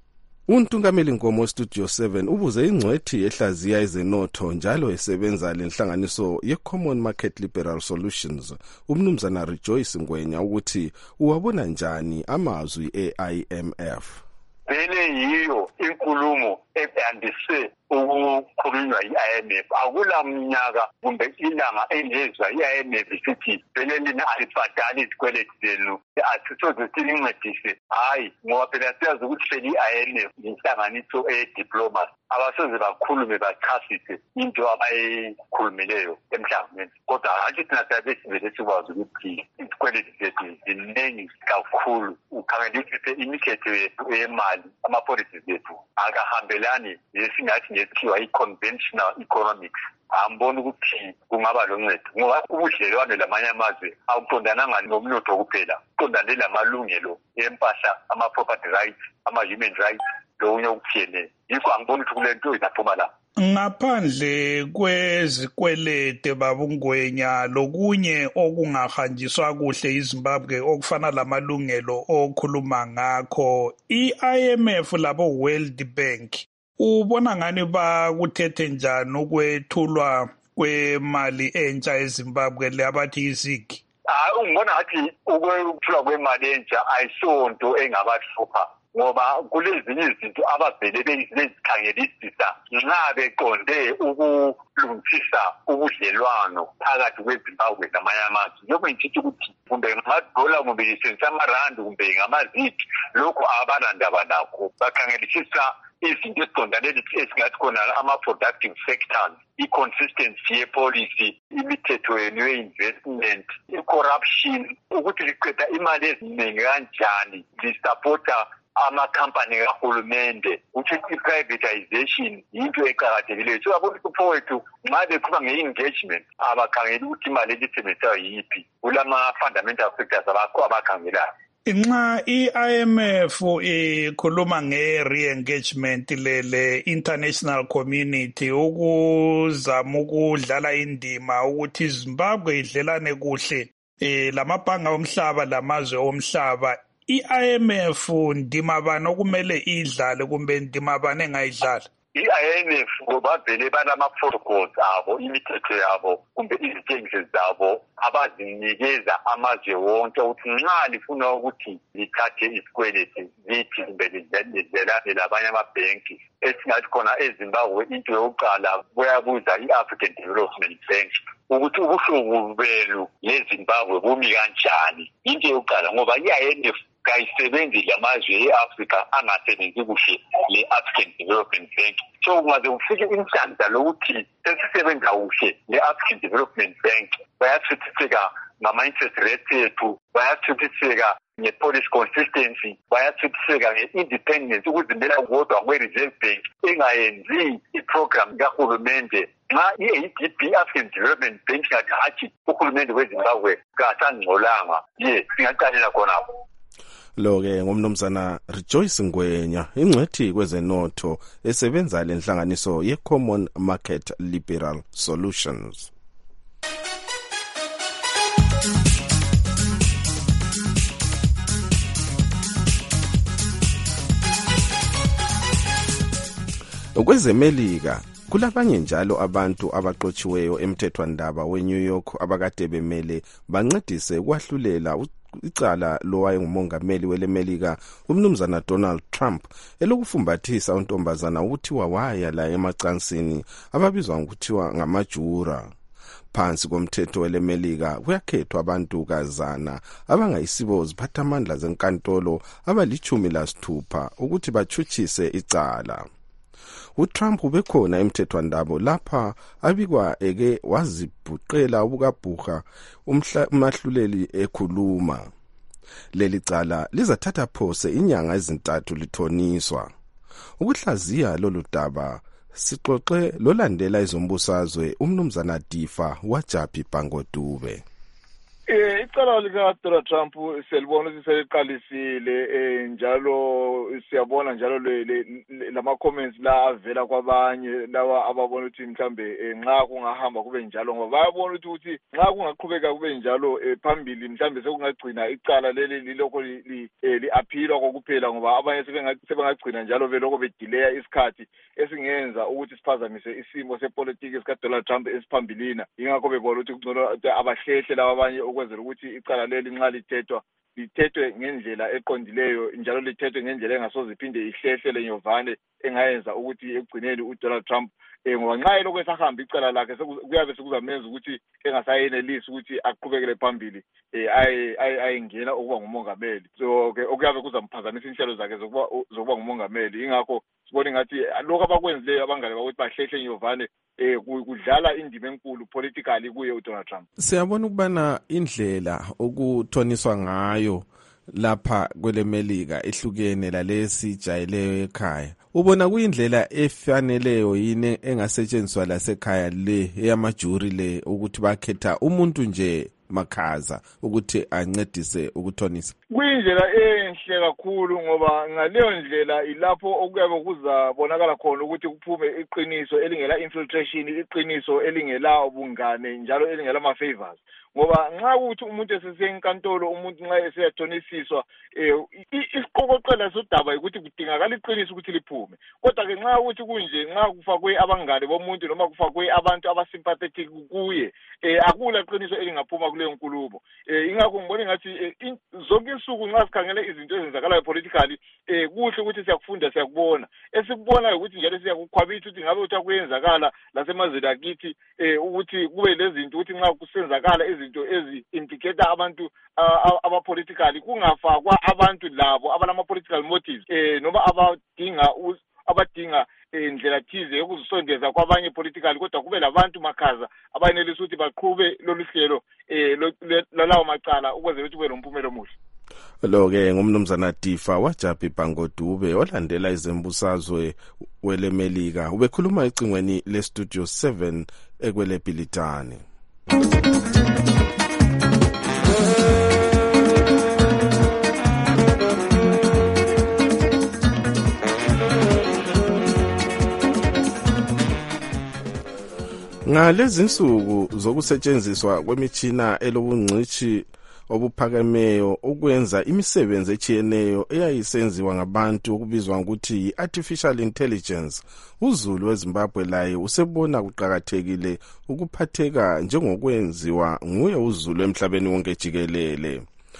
[SPEAKER 7] Untungameli Nkomo Studio seven ubuze ingcwethi ehlaziya ezenotho njalo esebenza lenhlanganiso ye-Common Market Liberal Solutions umnumzana Rejoice Ngwenya ukuthi uwabona njani amazwi e-I M F.
[SPEAKER 9] Vele yiyo inkulumo ebandise ukukhulunywa yi-I M F. Akula mnyaka kumbe ilanga engezwa i-I M F isithi vele lina alibhadali izikweletu zenu asisoze silincedise. Hayi, ngoba phela siyazi ukuthi vele i-I M F yinhlanganiso e-diplomacy. Abasoze bakhulume bachasise into abayikhulumileyo emhlanganweni. Kodwa hatshi thina siyabe sivele sikwazi ukuthi izikweletu zethu ziningi kakhulu. Ukhangelisise imithetho yethu yemali, ama-policies ethu akahambelani yesingathi ngesikhiwa i-conventional economics. Ambona ukuthi kungaba loncedo ngoba ubudlelwane lamanye amazwe awuqondananga nomnotho kuphela, uqondane lamalungelo empahla, ama-property rights, ama-human rights, lokunye okuthiyene. Yikho angibona ukuthi kule nto izaphuma la.
[SPEAKER 5] Ngaphandle kwezikwelede babungwenya lokunye okungahanjiswa kuhle iZimbabwe okufana lamalungelo okhuluma ngakho, i-I M F labo World Bank ubona ngani bakuthethe njani ukwethulwa kwemali entsha eZimbabwe le abathi izigi?
[SPEAKER 9] Ah, ungibona ngathi ukwethulwa kwemali entsha ayisonto engabahlupha ngoba kulezinye izinto abavele bezikhangelisisa nxa beqonde ukulungisisa ubudlelwano phakathi kweZimbabwe namanye amazwe. Lokho ngithi ukuthi kumbe ngamadola kumbe isensa amarandi kumbe ngamaziphi lokho abanandaba nakho, bakhangelisisa izinto eziqondane esingathi khona ama-productive sectors, i-consistency yepolicy, imithetho yenu ye-investment, i-corruption, ukuthi liqeda imali eziningi kanjani, lisapota ama-company kahulumende, ukuthi i-privatization yinto eqakathekileyo. So abona ukuthi wethu nxa bekhuluma nge-engagement abakhangeli ukuthi imali elisebenzisayo yiphi, kulama-fundamental factors abakho abakhangelayo.
[SPEAKER 5] Nxa i-I M F ikhuluma nge-re-engagement lele international community ukuzama ukudlala indima ukuthi iZimbabwe idlelane kuhle eh lamabhanga omhlaba lamazwe omhlaba, i-I M F ndima bani okumele idlale kumbe ndima bani engayidlala?
[SPEAKER 9] I-I M F bavele banama-protocols abo, imithetho yabo kumbe izitshengiso zabo abazinikeza amazwe wonke ukuthi nxa lifuna ukuthi lithathe isikweleti lithi kumbe lidlelane labanye amabhenki esingathi khona eZimbabwe, into yokuqala kuyabuza i-African Development Bank ukuthi ubuhlobo benu leZimbabwe bumi kanjani. Into yokuqala ngoba i-I M F kayisebenzi lamazwe e-Afrika angasebenzi kuhle le-African Development Bank. So kungaze kufike inhlanhla lokuthi sesisebenza kuhle le-African Development Bank, bayathuthuseka ngama-interest rates ethu, bayathuthuseka nge-policy consistency, bayathuthuseka nge-independence, ukuzimela kodwa kwe-Reserve Bank engayenzi iprogram kahulumende. Nxa i-A D B, African Development Bank, ngathi hatshi uhulumende weZimbabwe kasangcolanga, ye singaqalela khonapho.
[SPEAKER 7] Lo-ke ngumnumzana Rejoice Ngwenya, ingcwethi kwezenotho esebenza lenhlanganiso ye-Common Market Liberal Solutions. Kwezemelika kulabanye njalo abantu abaqotshiweyo emthethwandaba we-New York abakade bemele bancedise ukwahlulela icala lowayengumongameli welemelika umnumzana Donald Trump elokufumbathisa untombazana ukuthiwa waya la emacansini ababizwa ngokuthiwa ngamajura. Phansi komthetho welemelika kuyakhethwa abantu kazana abangayisibo ziphathamandla zenkantolo abalichumi lasithupha ukuthi bachutshise icala. uTrump ubekhona emthethwandaba lapha abikwa eke wazibhuqela ubukabhuka umhluleli ekhuluma. Leli cala lizathatha phose inyanga ezintathu lithoniswa. Ukuhlaziya lolu daba sixoxe lolandela izombusazwe umnumzana Difa waJaphi Bhangodube.
[SPEAKER 10] Eh icala lika-Donald Trump siyalibona ukuthi seliqalisile eh njalo siyabona njalo lama-comments la avela kwabanye lawa ababona ukuthi mhlambe nxa kungahamba kube njalo ngoba bayabona ukuthi nxa kungaqhubeka kube njalo phambili mhlambe sekungagcina icala leli lilokho li-aphilwa kokuphela ngoba abanye sebengagcina njalo belokho bedileya isikhathi esingenza ukuthi siphazamise isimo sepolitiki sika-Donald Trump esiphambilina yingakho bebona ukuthi kungcono abahlehle laba abanye ukwenzela ukuthi icala leli nxa lithethwa lithethwe ngendlela eqondileyo njalo lithethwe ngendlela engasoze iphinde ihlehle lenyovane engayenza ukuthi ekugcineni uDonald Trump eh ngoba nxa elokho esahamba icala lakhe kuyabe sekuzamenza ukuthi engasayenelisi ukuthi aqhubekele phambili eh ayengena ukuba ngumongameli so ke okuyabe kuzamphazamisa inhlelo zakhe zokuba zokuba ngumongameli ingakho sibona ngathi lokho abakwenzileyo abangane bakuthi bahlehle inyovane eh kudlala indima enkulu politically kuye uDonald Trump.
[SPEAKER 7] Siyabona ukubana indlela okuthoniswa ngayo lapha kwele Melika ehlukene lalesi jayeleyo ekhaya. Ubona kuyindlela efaneleyo yini engasetshenziswa lasekhaya le eyamajuri le ukuthi bakhetha umuntu nje makhaza ukuthi ancedise ukuthonisa?
[SPEAKER 10] Kuyindlela enhle kakhulu ngoba ngaleyo ndlela ilapho okuyabe kuzabonakala khona ukuthi kuphume iqiniso elingela infiltration, iqiniso elingela ubungane njalo elingela ama favors. Ngoba nxa ukuthi umuntu esesenkantolo umuntu nxa eseyathonisiswa eh isiqokoqela sodaba ukuthi kudingakala iqiniso ukuthi liphume. Kodwa ke nxa ukuthi kunje nxa kufakwe abangane bomuntu noma kufakwe abantu abasympathetic kuye eh akula iqiniso elingaphuma kuleyo nkulumo. Eh ingakho ngibona ngathi zonke insuku nxa sikhangele izinto ezenzakalayo politically eh kuhle ukuthi siyakufunda siyakubona. Esikubona ukuthi njalo siyakukhwabitha ukuthi ngabe uthi kuyenzakala lasemazweni akithi eh ukuthi kube lezinto ukuthi nxa kusenzakala izinto ezi-implicate abantu abapolitically kungafakwa abantu labo abalama-political motives eh noma abadinga abadinga indlela thize yokuzisondeza kwabanye politically kodwa kube labantu makhaza abayenelisa ukuthi baqhube lolu hlelo eh lalawo macala ukwenzela ukuthi kube nomphumelo omuhle.
[SPEAKER 7] Lo-ke ngumnumzana Tifa waJabi Bangodube olandela izembusazwe wele Melika ubekhuluma ecingweni le-Studio seven ekwele Bilitani. Ngalezi insuku zokusetshenziswa kwemitshina elobungcishi obuphakemeyo ukwenza imisebenzi etshiyeneyo eyayisenziwa ngabantu okubizwa ukuthi artificial intelligence, uZulu weZimbabwe laye usebona kuqhakathekile ukuphatheka njengokwenziwa nguye uZulu emhlabeni wonke jikelele.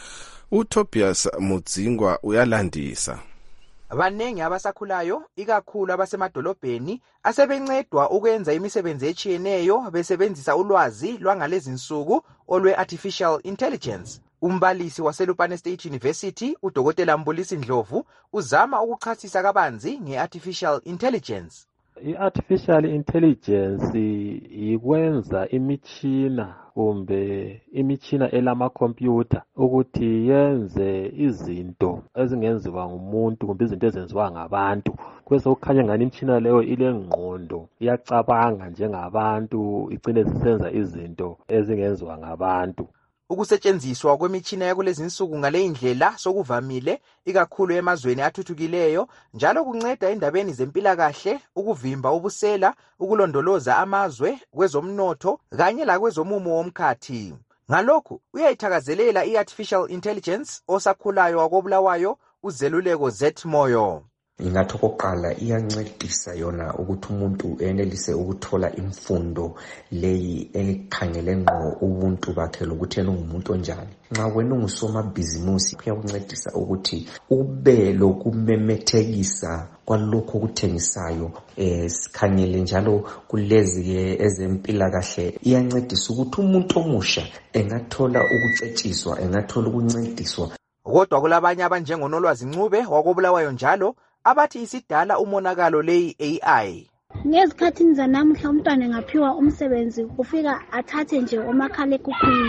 [SPEAKER 7] uTobias Mudzingwa uyalandisa.
[SPEAKER 6] Abanengi abasakhulayo ikakhulu abasemadolobheni asebencedwa ukwenza imisebenzi etshiyeneyo besebenzisa ulwazi lwangalezi insuku olwe artificial intelligence. Umbalisi waseLupane State University uDokotela Mbulisi Ndlovu uzama ukuchasisa kabanzi ngeartificial intelligence.
[SPEAKER 11] I-artificial intelligence ikwenza imitshina kumbe imitshina elama-computer ukuthi yenze izinto ezingenziwa ngumuntu kumbe izinto ezenziwa ngabantu. Kwese kukhanya ngani imitshina leyo ilengqondo, iyacabanga njengabantu, icine zisenza izinto ezingenziwa ngabantu.
[SPEAKER 6] Ukusetshenziswa kwemitshina yakulezi insuku ngale indlela sokuvamile ikakhulu emazweni athuthukileyo njalo kunceda endabeni zempilakahle, ukuvimba ubusela, ukulondoloza amazwe kwezomnotho kanye lakwezomumo womkhathi. Ngalokhu uyayithakazelela i-artificial intelligence osakhulayo wakobulawayo uZeluleko Z Moyo.
[SPEAKER 12] Ingathi okokuqala iyancedisa yona ukuthi umuntu enelise ukuthola imfundo leyi ekhangele ngqo ubuntu bakhe lokuthi yena ungumuntu onjani. Nxa wena ungusomabhizimusi kuyakuncedisa ukuthi ube lokumemethekisa kwalokho okuthengisayo. Eh sikhangele njalo kulezi ezempilakahle iyancedisa ukuthi umuntu omusha engathola ukucetshiswa, engathola ukuncediswa.
[SPEAKER 6] Kodwa kulabanye abanjengonolwazi Ncube wakobulawayo njalo abathi isidala umonakalo leyi A I.
[SPEAKER 14] Ngezikhathini zanamuhla umntwana engaphiwa umsebenzi ufika athathe nje umakhalekhukhwini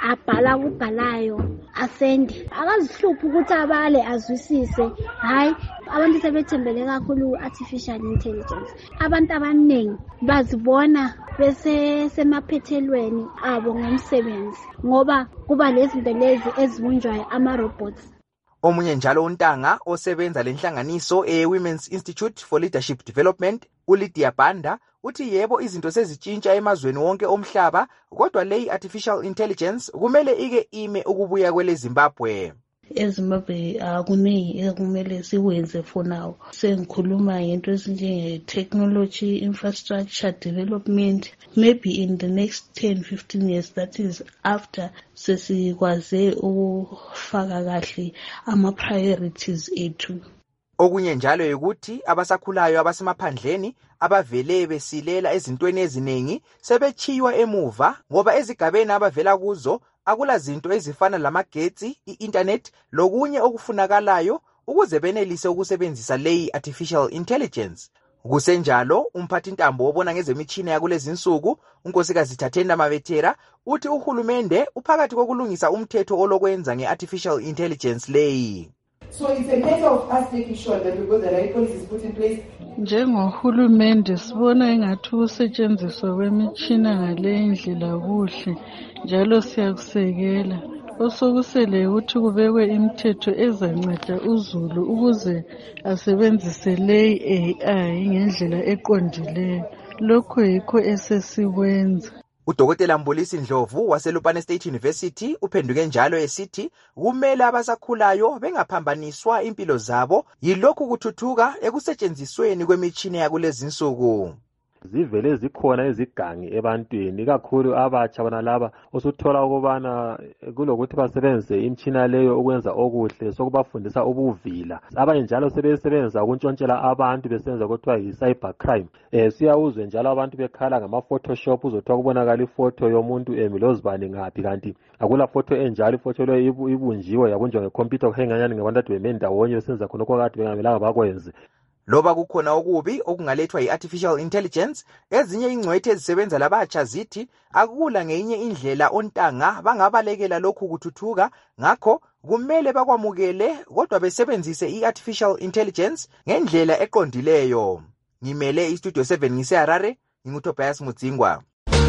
[SPEAKER 4] abhala kubhalayo asende akazihluphi ukuthi abale azwisise. Hayi, abantu sebethembele kakhulu ku-artificial intelligence. Abantu abaningi bazibona bese semaphethelweni abo ngomsebenzi ngoba kuba lezinto lezi ezibunjwayo ama-robots.
[SPEAKER 6] Omunye njalo untanga osebenza lenhlanganiso e-Women's Institute for Leadership Development, uLydia Banda, uthi yebo izinto sezitshintsha emazweni wonke omhlaba, kodwa leyi artificial intelligence kumele ike ime ukubuya kwele Zimbabwe.
[SPEAKER 14] eZimbabwe akuningi ekumele sikwenze for now. Sengikhuluma ngento ezinjenge technology infrastructure development, maybe in the next ten fifteen years, that is after sesikwaze ukufaka kahle ama priorities ethu.
[SPEAKER 6] Okunye njalo ukuthi abasakhulayo abasemaphandleni abavele besilela ezintweni eziningi sebechiywa emuva ngoba ezigabeni abavela kuzo akula zinto ezifana lamagetsi, i-internet lokunye okufunakalayo ukuze benelise ukusebenzisa leyi artificial intelligence. Kusenjalo umphathintambo obona ngezemitshina yakulezi nsuku unkosikazi Thatenda Mabetera uthi uhulumende uphakathi kokulungisa umthetho olokwenza nge-artificial intelligence leyi.
[SPEAKER 15] So it's a matter of us making sure that we got the right policies put in place.
[SPEAKER 14] Njengohulumende sibona engathi ukusetshenziswa kwemitshina ngale ndlela kuhle njalo siyakusekela. Osokusele ukuthi kubekwe imithetho ezanceda uzulu ukuze asebenzise leyi A I ngendlela eqondileyo. Lokho yikho esesikwenza.
[SPEAKER 6] Udokotela Mbulisi Ndlovu waseLupane State University uphenduke njalo esithi kumele abasakhulayo bengaphambaniswa impilo zabo yilokhu kuthuthuka ekusetshenzisweni kwemitshina yakulezi nsuku.
[SPEAKER 11] Zivele zikhona izigangi ebantwini kakhulu abatsha bana laba osuthola ukubana kulokuthi basebenzise imtshina leyo ukwenza okuhle sokubafundisa ubuvila. Abanye njalo sebesebenza ukuntshontshela abantu besenza kuthiwa yi-cyber crime. Eh siyawuzwe njalo abantu bekhala ngama Photoshop uzothiwa kubonakala ifoto yomuntu emilozibani ngaphi kanti akula foto enjalo. Ifoto leyo ibunjiwe yabunjwa ngecomputer kuhenganyana ngabantu beme ndawonye besenza khona okade bengamelanga bakwenze.
[SPEAKER 6] Loba kukhona okubi okungalethwa yi-artificial intelligence, ezinye ingcwethe ezisebenza labatsha zithi akula ngeyinye indlela ontanga bangabalekela lokhu kuthuthuka, ngakho kumele bakwamukele kodwa besebenzise i-artificial intelligence ngendlela eqondileyo. Ngimele iStudio seven ngiseHarare, nginguTobias Mudzingwa.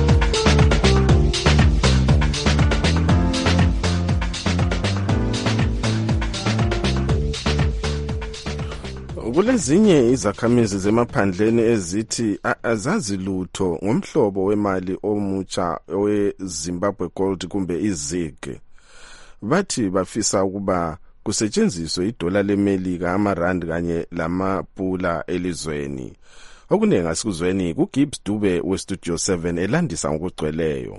[SPEAKER 7] Kulezinye izakhamizi zemaphandleni ezithi azazi lutho ngomhlobo wemali omutsha we-Zimbabwe Gold kumbe izig. Bathi bafisa ukuba kusetshenziswe idola lemelika, amarandi kanye lamapula elizweni. Okunengi asikuzweni kuGibbs Dube weStudio seven elandisa ngokugcweleyo.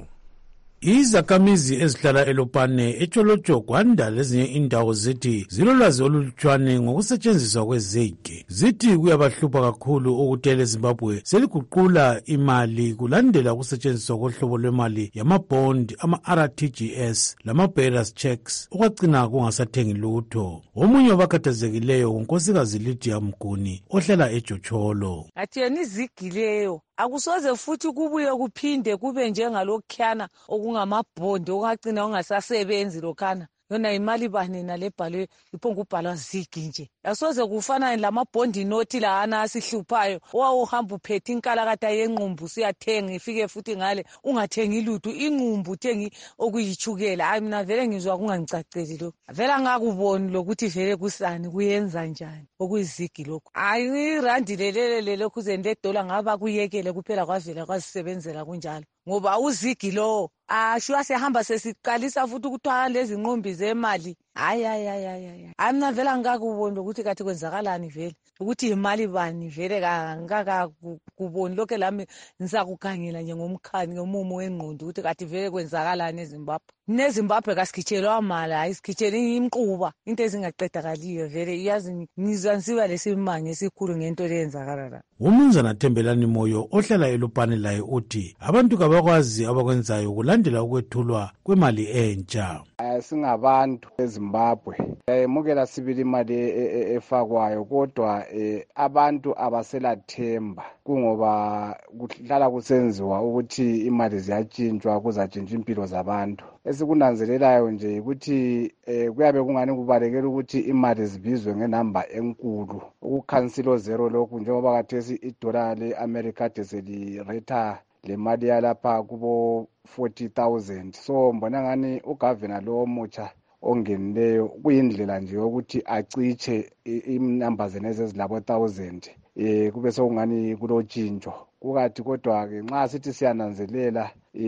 [SPEAKER 2] Izakhamizi ezihlala eLupane, eTsholotsho, Gwanda lezinye indawo zithi zilolwazi olulutshwane ngokusetshenziswa kwezigi. Zithi kuyabahlupha kakhulu ukuthi eleZimbabwe seliguqula imali kulandela ukusetshenziswa kohlobo lwemali yamabond, ama-R T G S lama-bearers checks okwagcina kungasathengi lutho. Omunye wabakhathazekileyo unkosikazi Lydia Mguni ohlala eJotsholo.
[SPEAKER 16] Athi yena izigi leyo akusoze futhi kubuye kuphinde kube njengalokhana okungamabhondi okugcina ungasasebenzi lokhana. Yona imali bani nalebhalwe iphongubhalwa zigi nje. Asoze kufana lamabhondi nothi laana asihluphayo owawuhamba uphethe inkalakata yenqumbu siyathenga ifike futhi ngale ungathengi lutho inqumbu uthengi okuyichukela. Hayi mina vele ngizwa kungangicaceli lo. Vela ngakuboni lokuthi vele kusani kuyenza njani okuyizigi lokho. Hayi irandi lelele lokhu zende dollar ngaba kuyekele kuphela kwavela kwasebenzela kunjalo. Ngoba uzigi lo ashuwa sehamba sesiqalisa futhi ukuthwala lezi nqumbi zemali. Hayi hayi hayi hayi. Amina vela ngakubona ukuthi kathi kwenzakalani vele ukuthi imali bani vele kangaka kuboni lokho lami ngisakukhangela nje ngomkhani ngomumo wengqondo ukuthi kathi vele kwenzakalani eZimbabwe. NeZimbabwe kasikhitshelwa imali hayi sikhitshela imquba into ezingaqedakaliyo vele iyazi ngizansiba lesimanga esikhulu ngento leyenzakala la.
[SPEAKER 2] Umnumzana Thembelani Moyo ohlala eLupane laye uthi abantu kabakwazi abakwenzayo kulandela ukwethulwa kwemali entsha.
[SPEAKER 17] singabantu eZimbabwe yayemukela sibili imali efakwayo kodwa abantu abaselathemba kungoba kuhlala kusenziwa ukuthi imali ziyatshintshwa kuzatshintsha impilo zabantu. Esikunanzelelayo nje ukuthi kuyabe kungani kubalekela ukuthi imali zibizwe ngenamba enkulu ukukhansilo zero lokhu njengoba kathesi idola le-America deselireta le mali yalapha kubo forty thousand. So mbona ngani ugavana lo mutsha ongenileyo kuyindlela nje yokuthi acitshe inamba zeneze ezilabo thousand eh kube sokungani kulotshintsho kukathi kodwa ke nxa sithi siyananzelela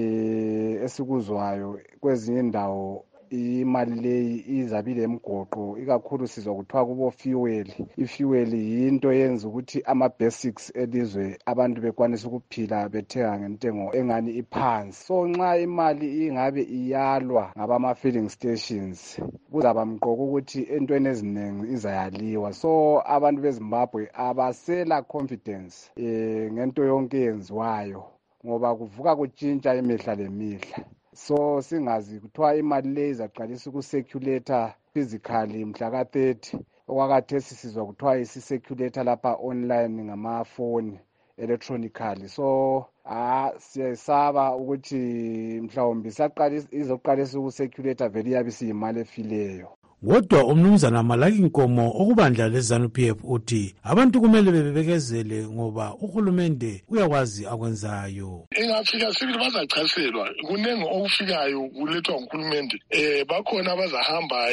[SPEAKER 17] eh esikuzwayo kwezinye indawo imali leyi izabile emgoqo ikakhulu sizwa kuthiwa kubo fuel. I-fuel yinto yenza ukuthi ama-basics elizwe abantu bekwanisa ukuphila bethenga ngentengo engani iphansi. So nxa imali ingabe iyalwa ngabama-filling stations kuzaba mqoka ukuthi entweni eziningi izayaliwa. So abantu beZimbabwe abasela confidence eh ngento yonke yenziwayo ngoba kuvuka kutshintsha imihla lemihla. So singazi kuthiwa imali le izaqalisa uku-circulator physically mhla ka thirty okwakathesi sizwa kuthiwa isi-circulator lapha online ngamafoni electronically. So ah siyayisaba ukuthi mhlawumbe isaqalisa izoqalisa uku-circulator vele iyabe isiyimali efileyo.
[SPEAKER 2] Kodwa umnumzana Malaki Nkomo okubandla leZanu P F uthi abantu kumele bebekezele ngoba uhulumende uyakwazi akwenzayo.
[SPEAKER 18] Engafika sibili bazachaselwa kunenge okufikayo kulethwa nguhulumende eh bakhona abazahamba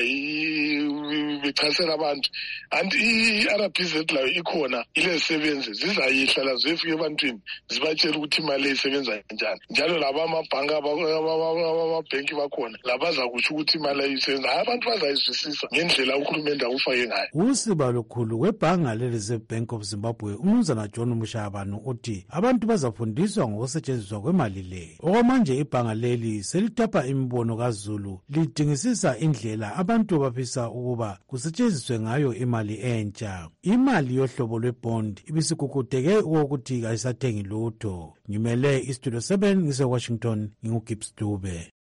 [SPEAKER 18] bechasela abantu and i-R P Z layo ikhona ilesebenze zizayihlala zifike ebantwini zibatshela ukuthi imali isebenza kanjani njalo laba amabhanka ababhenki bakhona labaza kusho ukuthi imali isebenza abantu bazayizwisisa ngendlela uhulumende akufake ngayo.
[SPEAKER 2] Usiba lokhulu webhanga le-Reserve Bank of Zimbabwe umnumzana John Mushabanu uthi abantu bazafundiswa ngokusetshenziswa kwemali le. Okwamanje ibhanga leli selithapha imibono kaZulu lidingisisa indlela abantu bafisa ukuba kusetshenziswe ngayo imali entsha. Imali yohlobo lwebond ibisikukudeke ukuthi kayisathengi lutho. Ngimele iStudio seven ngise-Washington nginguGibbs Dube.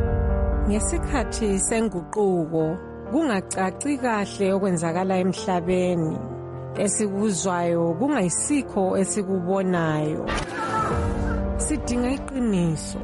[SPEAKER 19] Ngesikhathi senguquko kungacaci kahle okwenzakala emhlabeni esikuzwayo kungayisikho esikubonayo sidinga iqiniso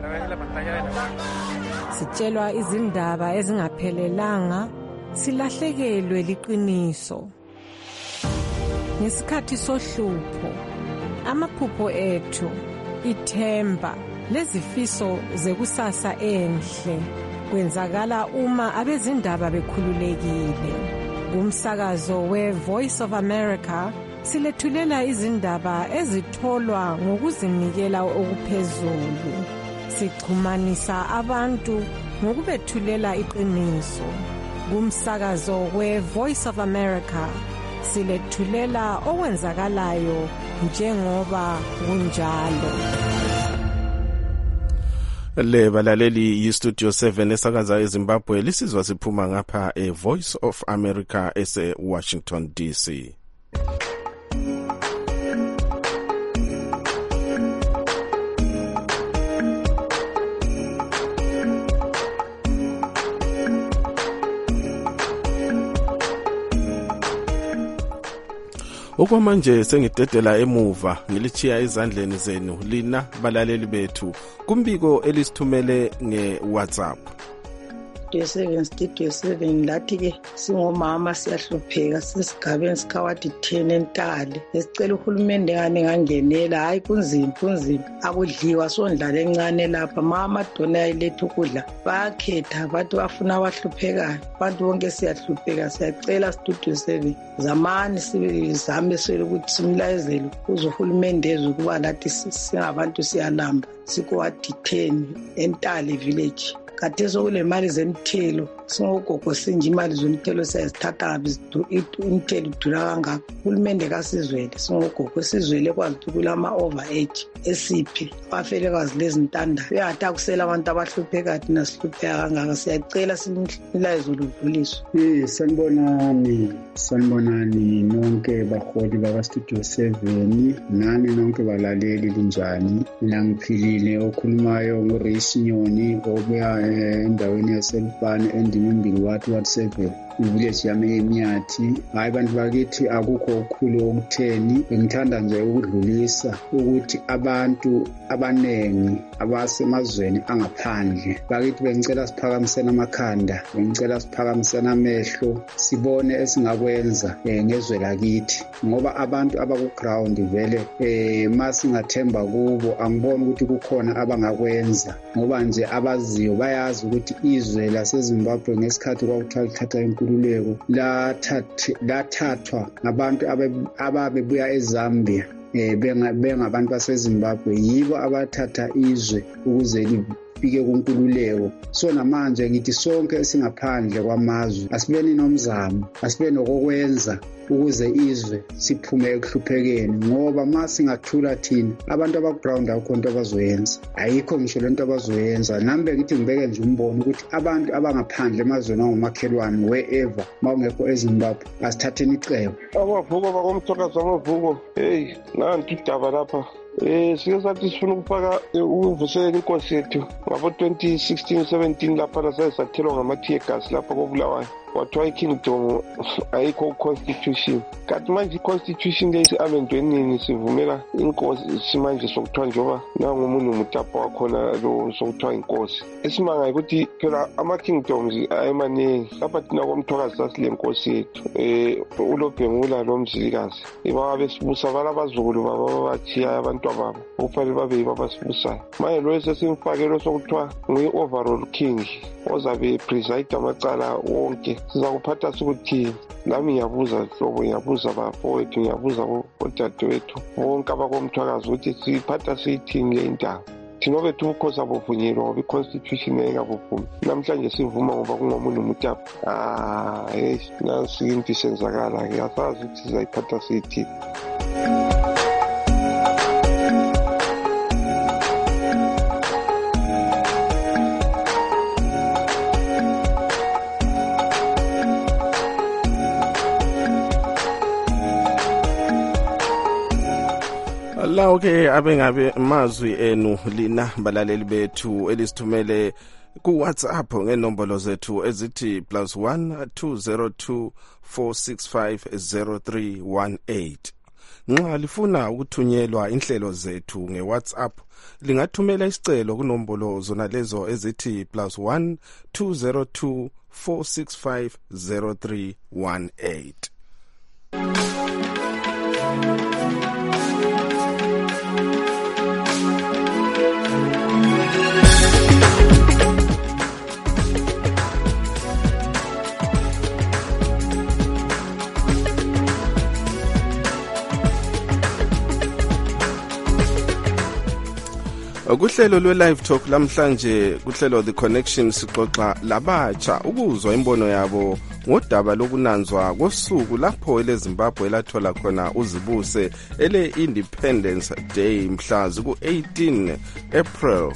[SPEAKER 19] sitshelwa izindaba ezingaphelelanga silahlekelwe liqiniso ngesikhathi sohlupho amaphupho ethu ithemba lezifiso zekusasa enhle kwenzakala uma abezindaba bekhululekile. Kumsakazo we-Voice of America silethulela izindaba ezitholwa ngokuzinikela okuphezulu. Sichumanisa abantu ngokubethulela iqiniso. Kumsakazo we-Voice of America silethulela okwenzakalayo njengoba kunjalo.
[SPEAKER 7] Le balaleli yi-Studio seven esakaza eZimbabwe lisizwa siphuma ngapha e-Voice of America ese-Washington D C. Okwamanje sengidedela emuva ngilichiya ezandleni zenu lina balaleli bethu kumbiko elisithumele nge-WhatsApp.
[SPEAKER 20] Studio seven Studio seven lathi ke singomama siyahlupheka sesigabeni sikhawathi ten entali esicela uhulumende ngane ngangenela hayi kunzima kunzima akudliwa sondlala encane lapha mama dona yayiletha ukudla bakhetha bathi bafuna abahluphekayo abantu bonke siyahlupheka siyacela Studio seven zamani sizame sele ukuthi simlayezele kuze uhulumende ezokuba lathi singabantu siyalamba sikuwathi ten entali village. Kade sokule mali zemithelo singogogo sinje imali zemithelo siyazithatha ngabi imithelo idura kangaka uhulumende kasizwele singogogo sizwele kwazi kulama over age esiphi bafele kwazi lezi ntanda uyathi akusela abantu abahlupheka thina sihlupheka kangaka siyacela similayezo ludluliso.
[SPEAKER 21] Eh sanibonani sanibonani nonke baholi baka Studio seven nani nonke balaleli kunjani mina ngiphilile okhulumayo nguRace Nyoni obuya endaweni yaselupane endimimbili wathi wathi seven ivillage yami eMnyathi. Hayi bantu bakithi akukho okukhulu okutheni, ngithanda nje ukudlulisa ukuthi abantu abanengi abasemazweni angaphandle bakithi bengicela siphakamisene amakhanda, bengicela siphakamisene amehlo sibone esingakwenza eh, ngezwe lakithi, ngoba abantu abaku-ground vele eh, masingathemba kubo angiboni ukuthi kukhona abangakwenza, ngoba nje abaziyo bayazi ukuthi izwe laseZimbabwe ngesikhathi kwakuthiwa lithatha inkululeko lathathwa ngabantu ababebuya eZambia eh bengabantu baseZimbabwe, yibo abathatha izwe ukuze lifike kunkululeko. So namanje ngithi sonke esingaphandle kwamazwe asibeni nomzamo, asibe nokwenza ukuze izwe siphume ekuhluphekeni, ngoba masingathula thina abantu abaground akho into abazoyenza, ayikho ngisho lento abazoyenza. Nambe ngithi ngibeke nje umbono ukuthi abantu abangaphandle emazweni angomakhelwane wherever mawungekho eZimbabwe asithatheni icebo.
[SPEAKER 3] Abavuko bakomthokazi abavuko, hey nanti idaba lapha. Eh sike sathi sifuna ukufaka ukuvuselela inkosi yethu ngabo twenty sixteen seventeen lapha lasayisathelwa ngama-tear gas lapha koBulawayo, kwathiwa i-kingdom ayikho constitution. Kanti manje i-constitution leyi isi-amendwe nini sivumela inkosi simanje sokuthiwa njengoba nangomunye umutapo wakhona lo sokuthiwa inkosi. Esimangayo ukuthi phela ama-kingdoms ayemaningi lapha thina komthokazi sasile nkosi yethu um uLobhengula lo mzilikazi ibaba besibusa bala abazukulu baba babathiya abantu babo okufanele babe yibo abasibusayo. Manje lo sesimfakelo sokuthiwa nguyi-overall king ozabe preside amacala wonke. Siza kuphatha sikuthini? Nami ngiyabuza hlobo, ngiyabuza bafowethu, ngiyabuza odadewethu bonke abakomthwakazi ukuthi siphatha siyithini le ndaba. Thina bethu ubukhosi abuvunyelwa ngoba i-constitution ayikabuvumi. Namhlanje sivuma ngoba kungomunye umutapo. Ah yes, nansi into isenzakala-ke, asazi ukuthi sizayiphatha siyithini.
[SPEAKER 7] lawo ke abengabe mazwi enu lina balaleli bethu elisithumele ku WhatsApp ngenombolo zethu ezithi plus one two zero two four six five zero three one eight. Nxa lifuna ukuthunyelwa inhlelo zethu ngeWhatsApp lingathumela isicelo kunombolo zona lezo ezithi plus one two zero two four six five zero three one eight. Kuhlelo lwe live talk lamhlanje kuhlelo The Connection sixoxa labatsha ukuzwa imbono yabo ngodaba lokunanzwa kosuku lapho eleZimbabwe lathola khona uzibuse ele Independence Day mhla ku eighteen April.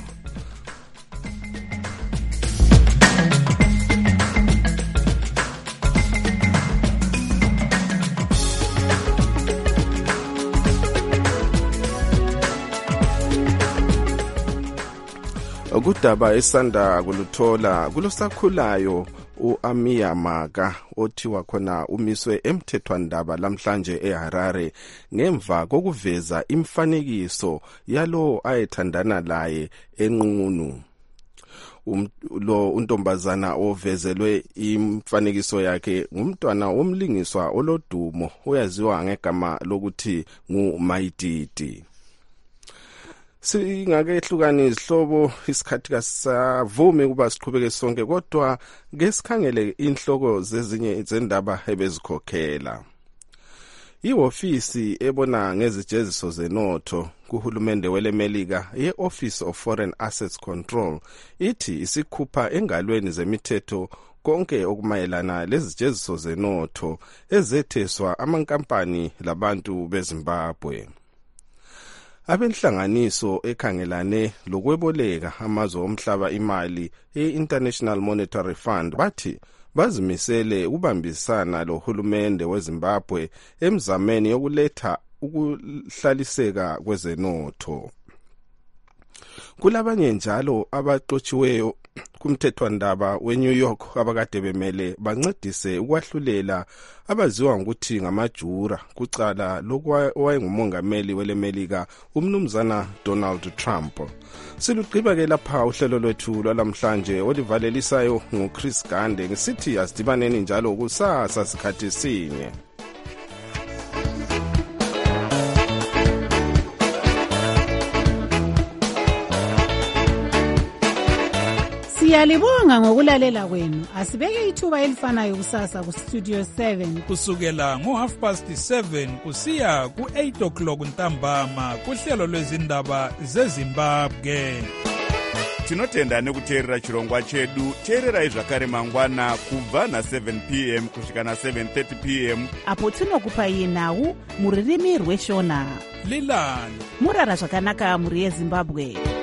[SPEAKER 7] Kudaba esanda kuluthola kulosakhulayo uAmiya Maka othiwa khona umiswe emthethwandaba lamhlanje eHarare ngemva kokuveza imfanekiso yalo ayethandana laye enqunu. Um, lo untombazana ovezelwe imfanekiso yakhe ngumntwana womlingiswa olodumo oyaziwa ngegama lokuthi nguMaititi. Singake hlukani izihlobo isikhathi kasavumi kuba siqhubeke sonke kodwa ngesikhangele inhloko zezinye izindaba ebezikhokhela. Iofisi ebona ngezijeziso zenotho kuhulumende weleMelika ye-Office of Foreign Assets Control ithi isikhupha engalweni zemithetho konke okumayelana lezijeziso zenotho ezetheswa amankampani labantu beZimbabwe. Abenhlanganiso ekhangelane lokweboleka amazwe omhlaba imali e-International Monetary Fund bathi bazimisele ukubambisana lohulumende weZimbabwe emzameni yokuletha ukuhlaliseka kwezenotho. Kulabanye njalo abaqotshiweyo kumthethwandaba weNew York abakade bemele bancedise ukwahlulela abaziwa ngokuthi ngamajura kucala lokwayengumongameli welemelika umnumzana Donald Trump. Silugqiba ke lapha uhlelo lwethu lwalamhlanje olivalelisayo nguChris Gande ngisithi asidibaneni njalo kusasa sikhathi sinye.
[SPEAKER 8] Siyalibonga ngokulalela kwenu. Asibeke ithuba elifanayo kusasa ku Studio seven
[SPEAKER 5] kusukela ngo half past seven kusiya ku eight o'clock ntambama kuhlelo lwezindaba zeZimbabwe.
[SPEAKER 1] Tinotenda nekuteerera chirongwa chedu. Teererai zvakare mangwana kubva na seven p m kusvika na seven thirty p m
[SPEAKER 8] apo tinokupai nhau muririmi rweshona.
[SPEAKER 5] Lilani
[SPEAKER 8] murara zvakanaka muri yeZimbabwe.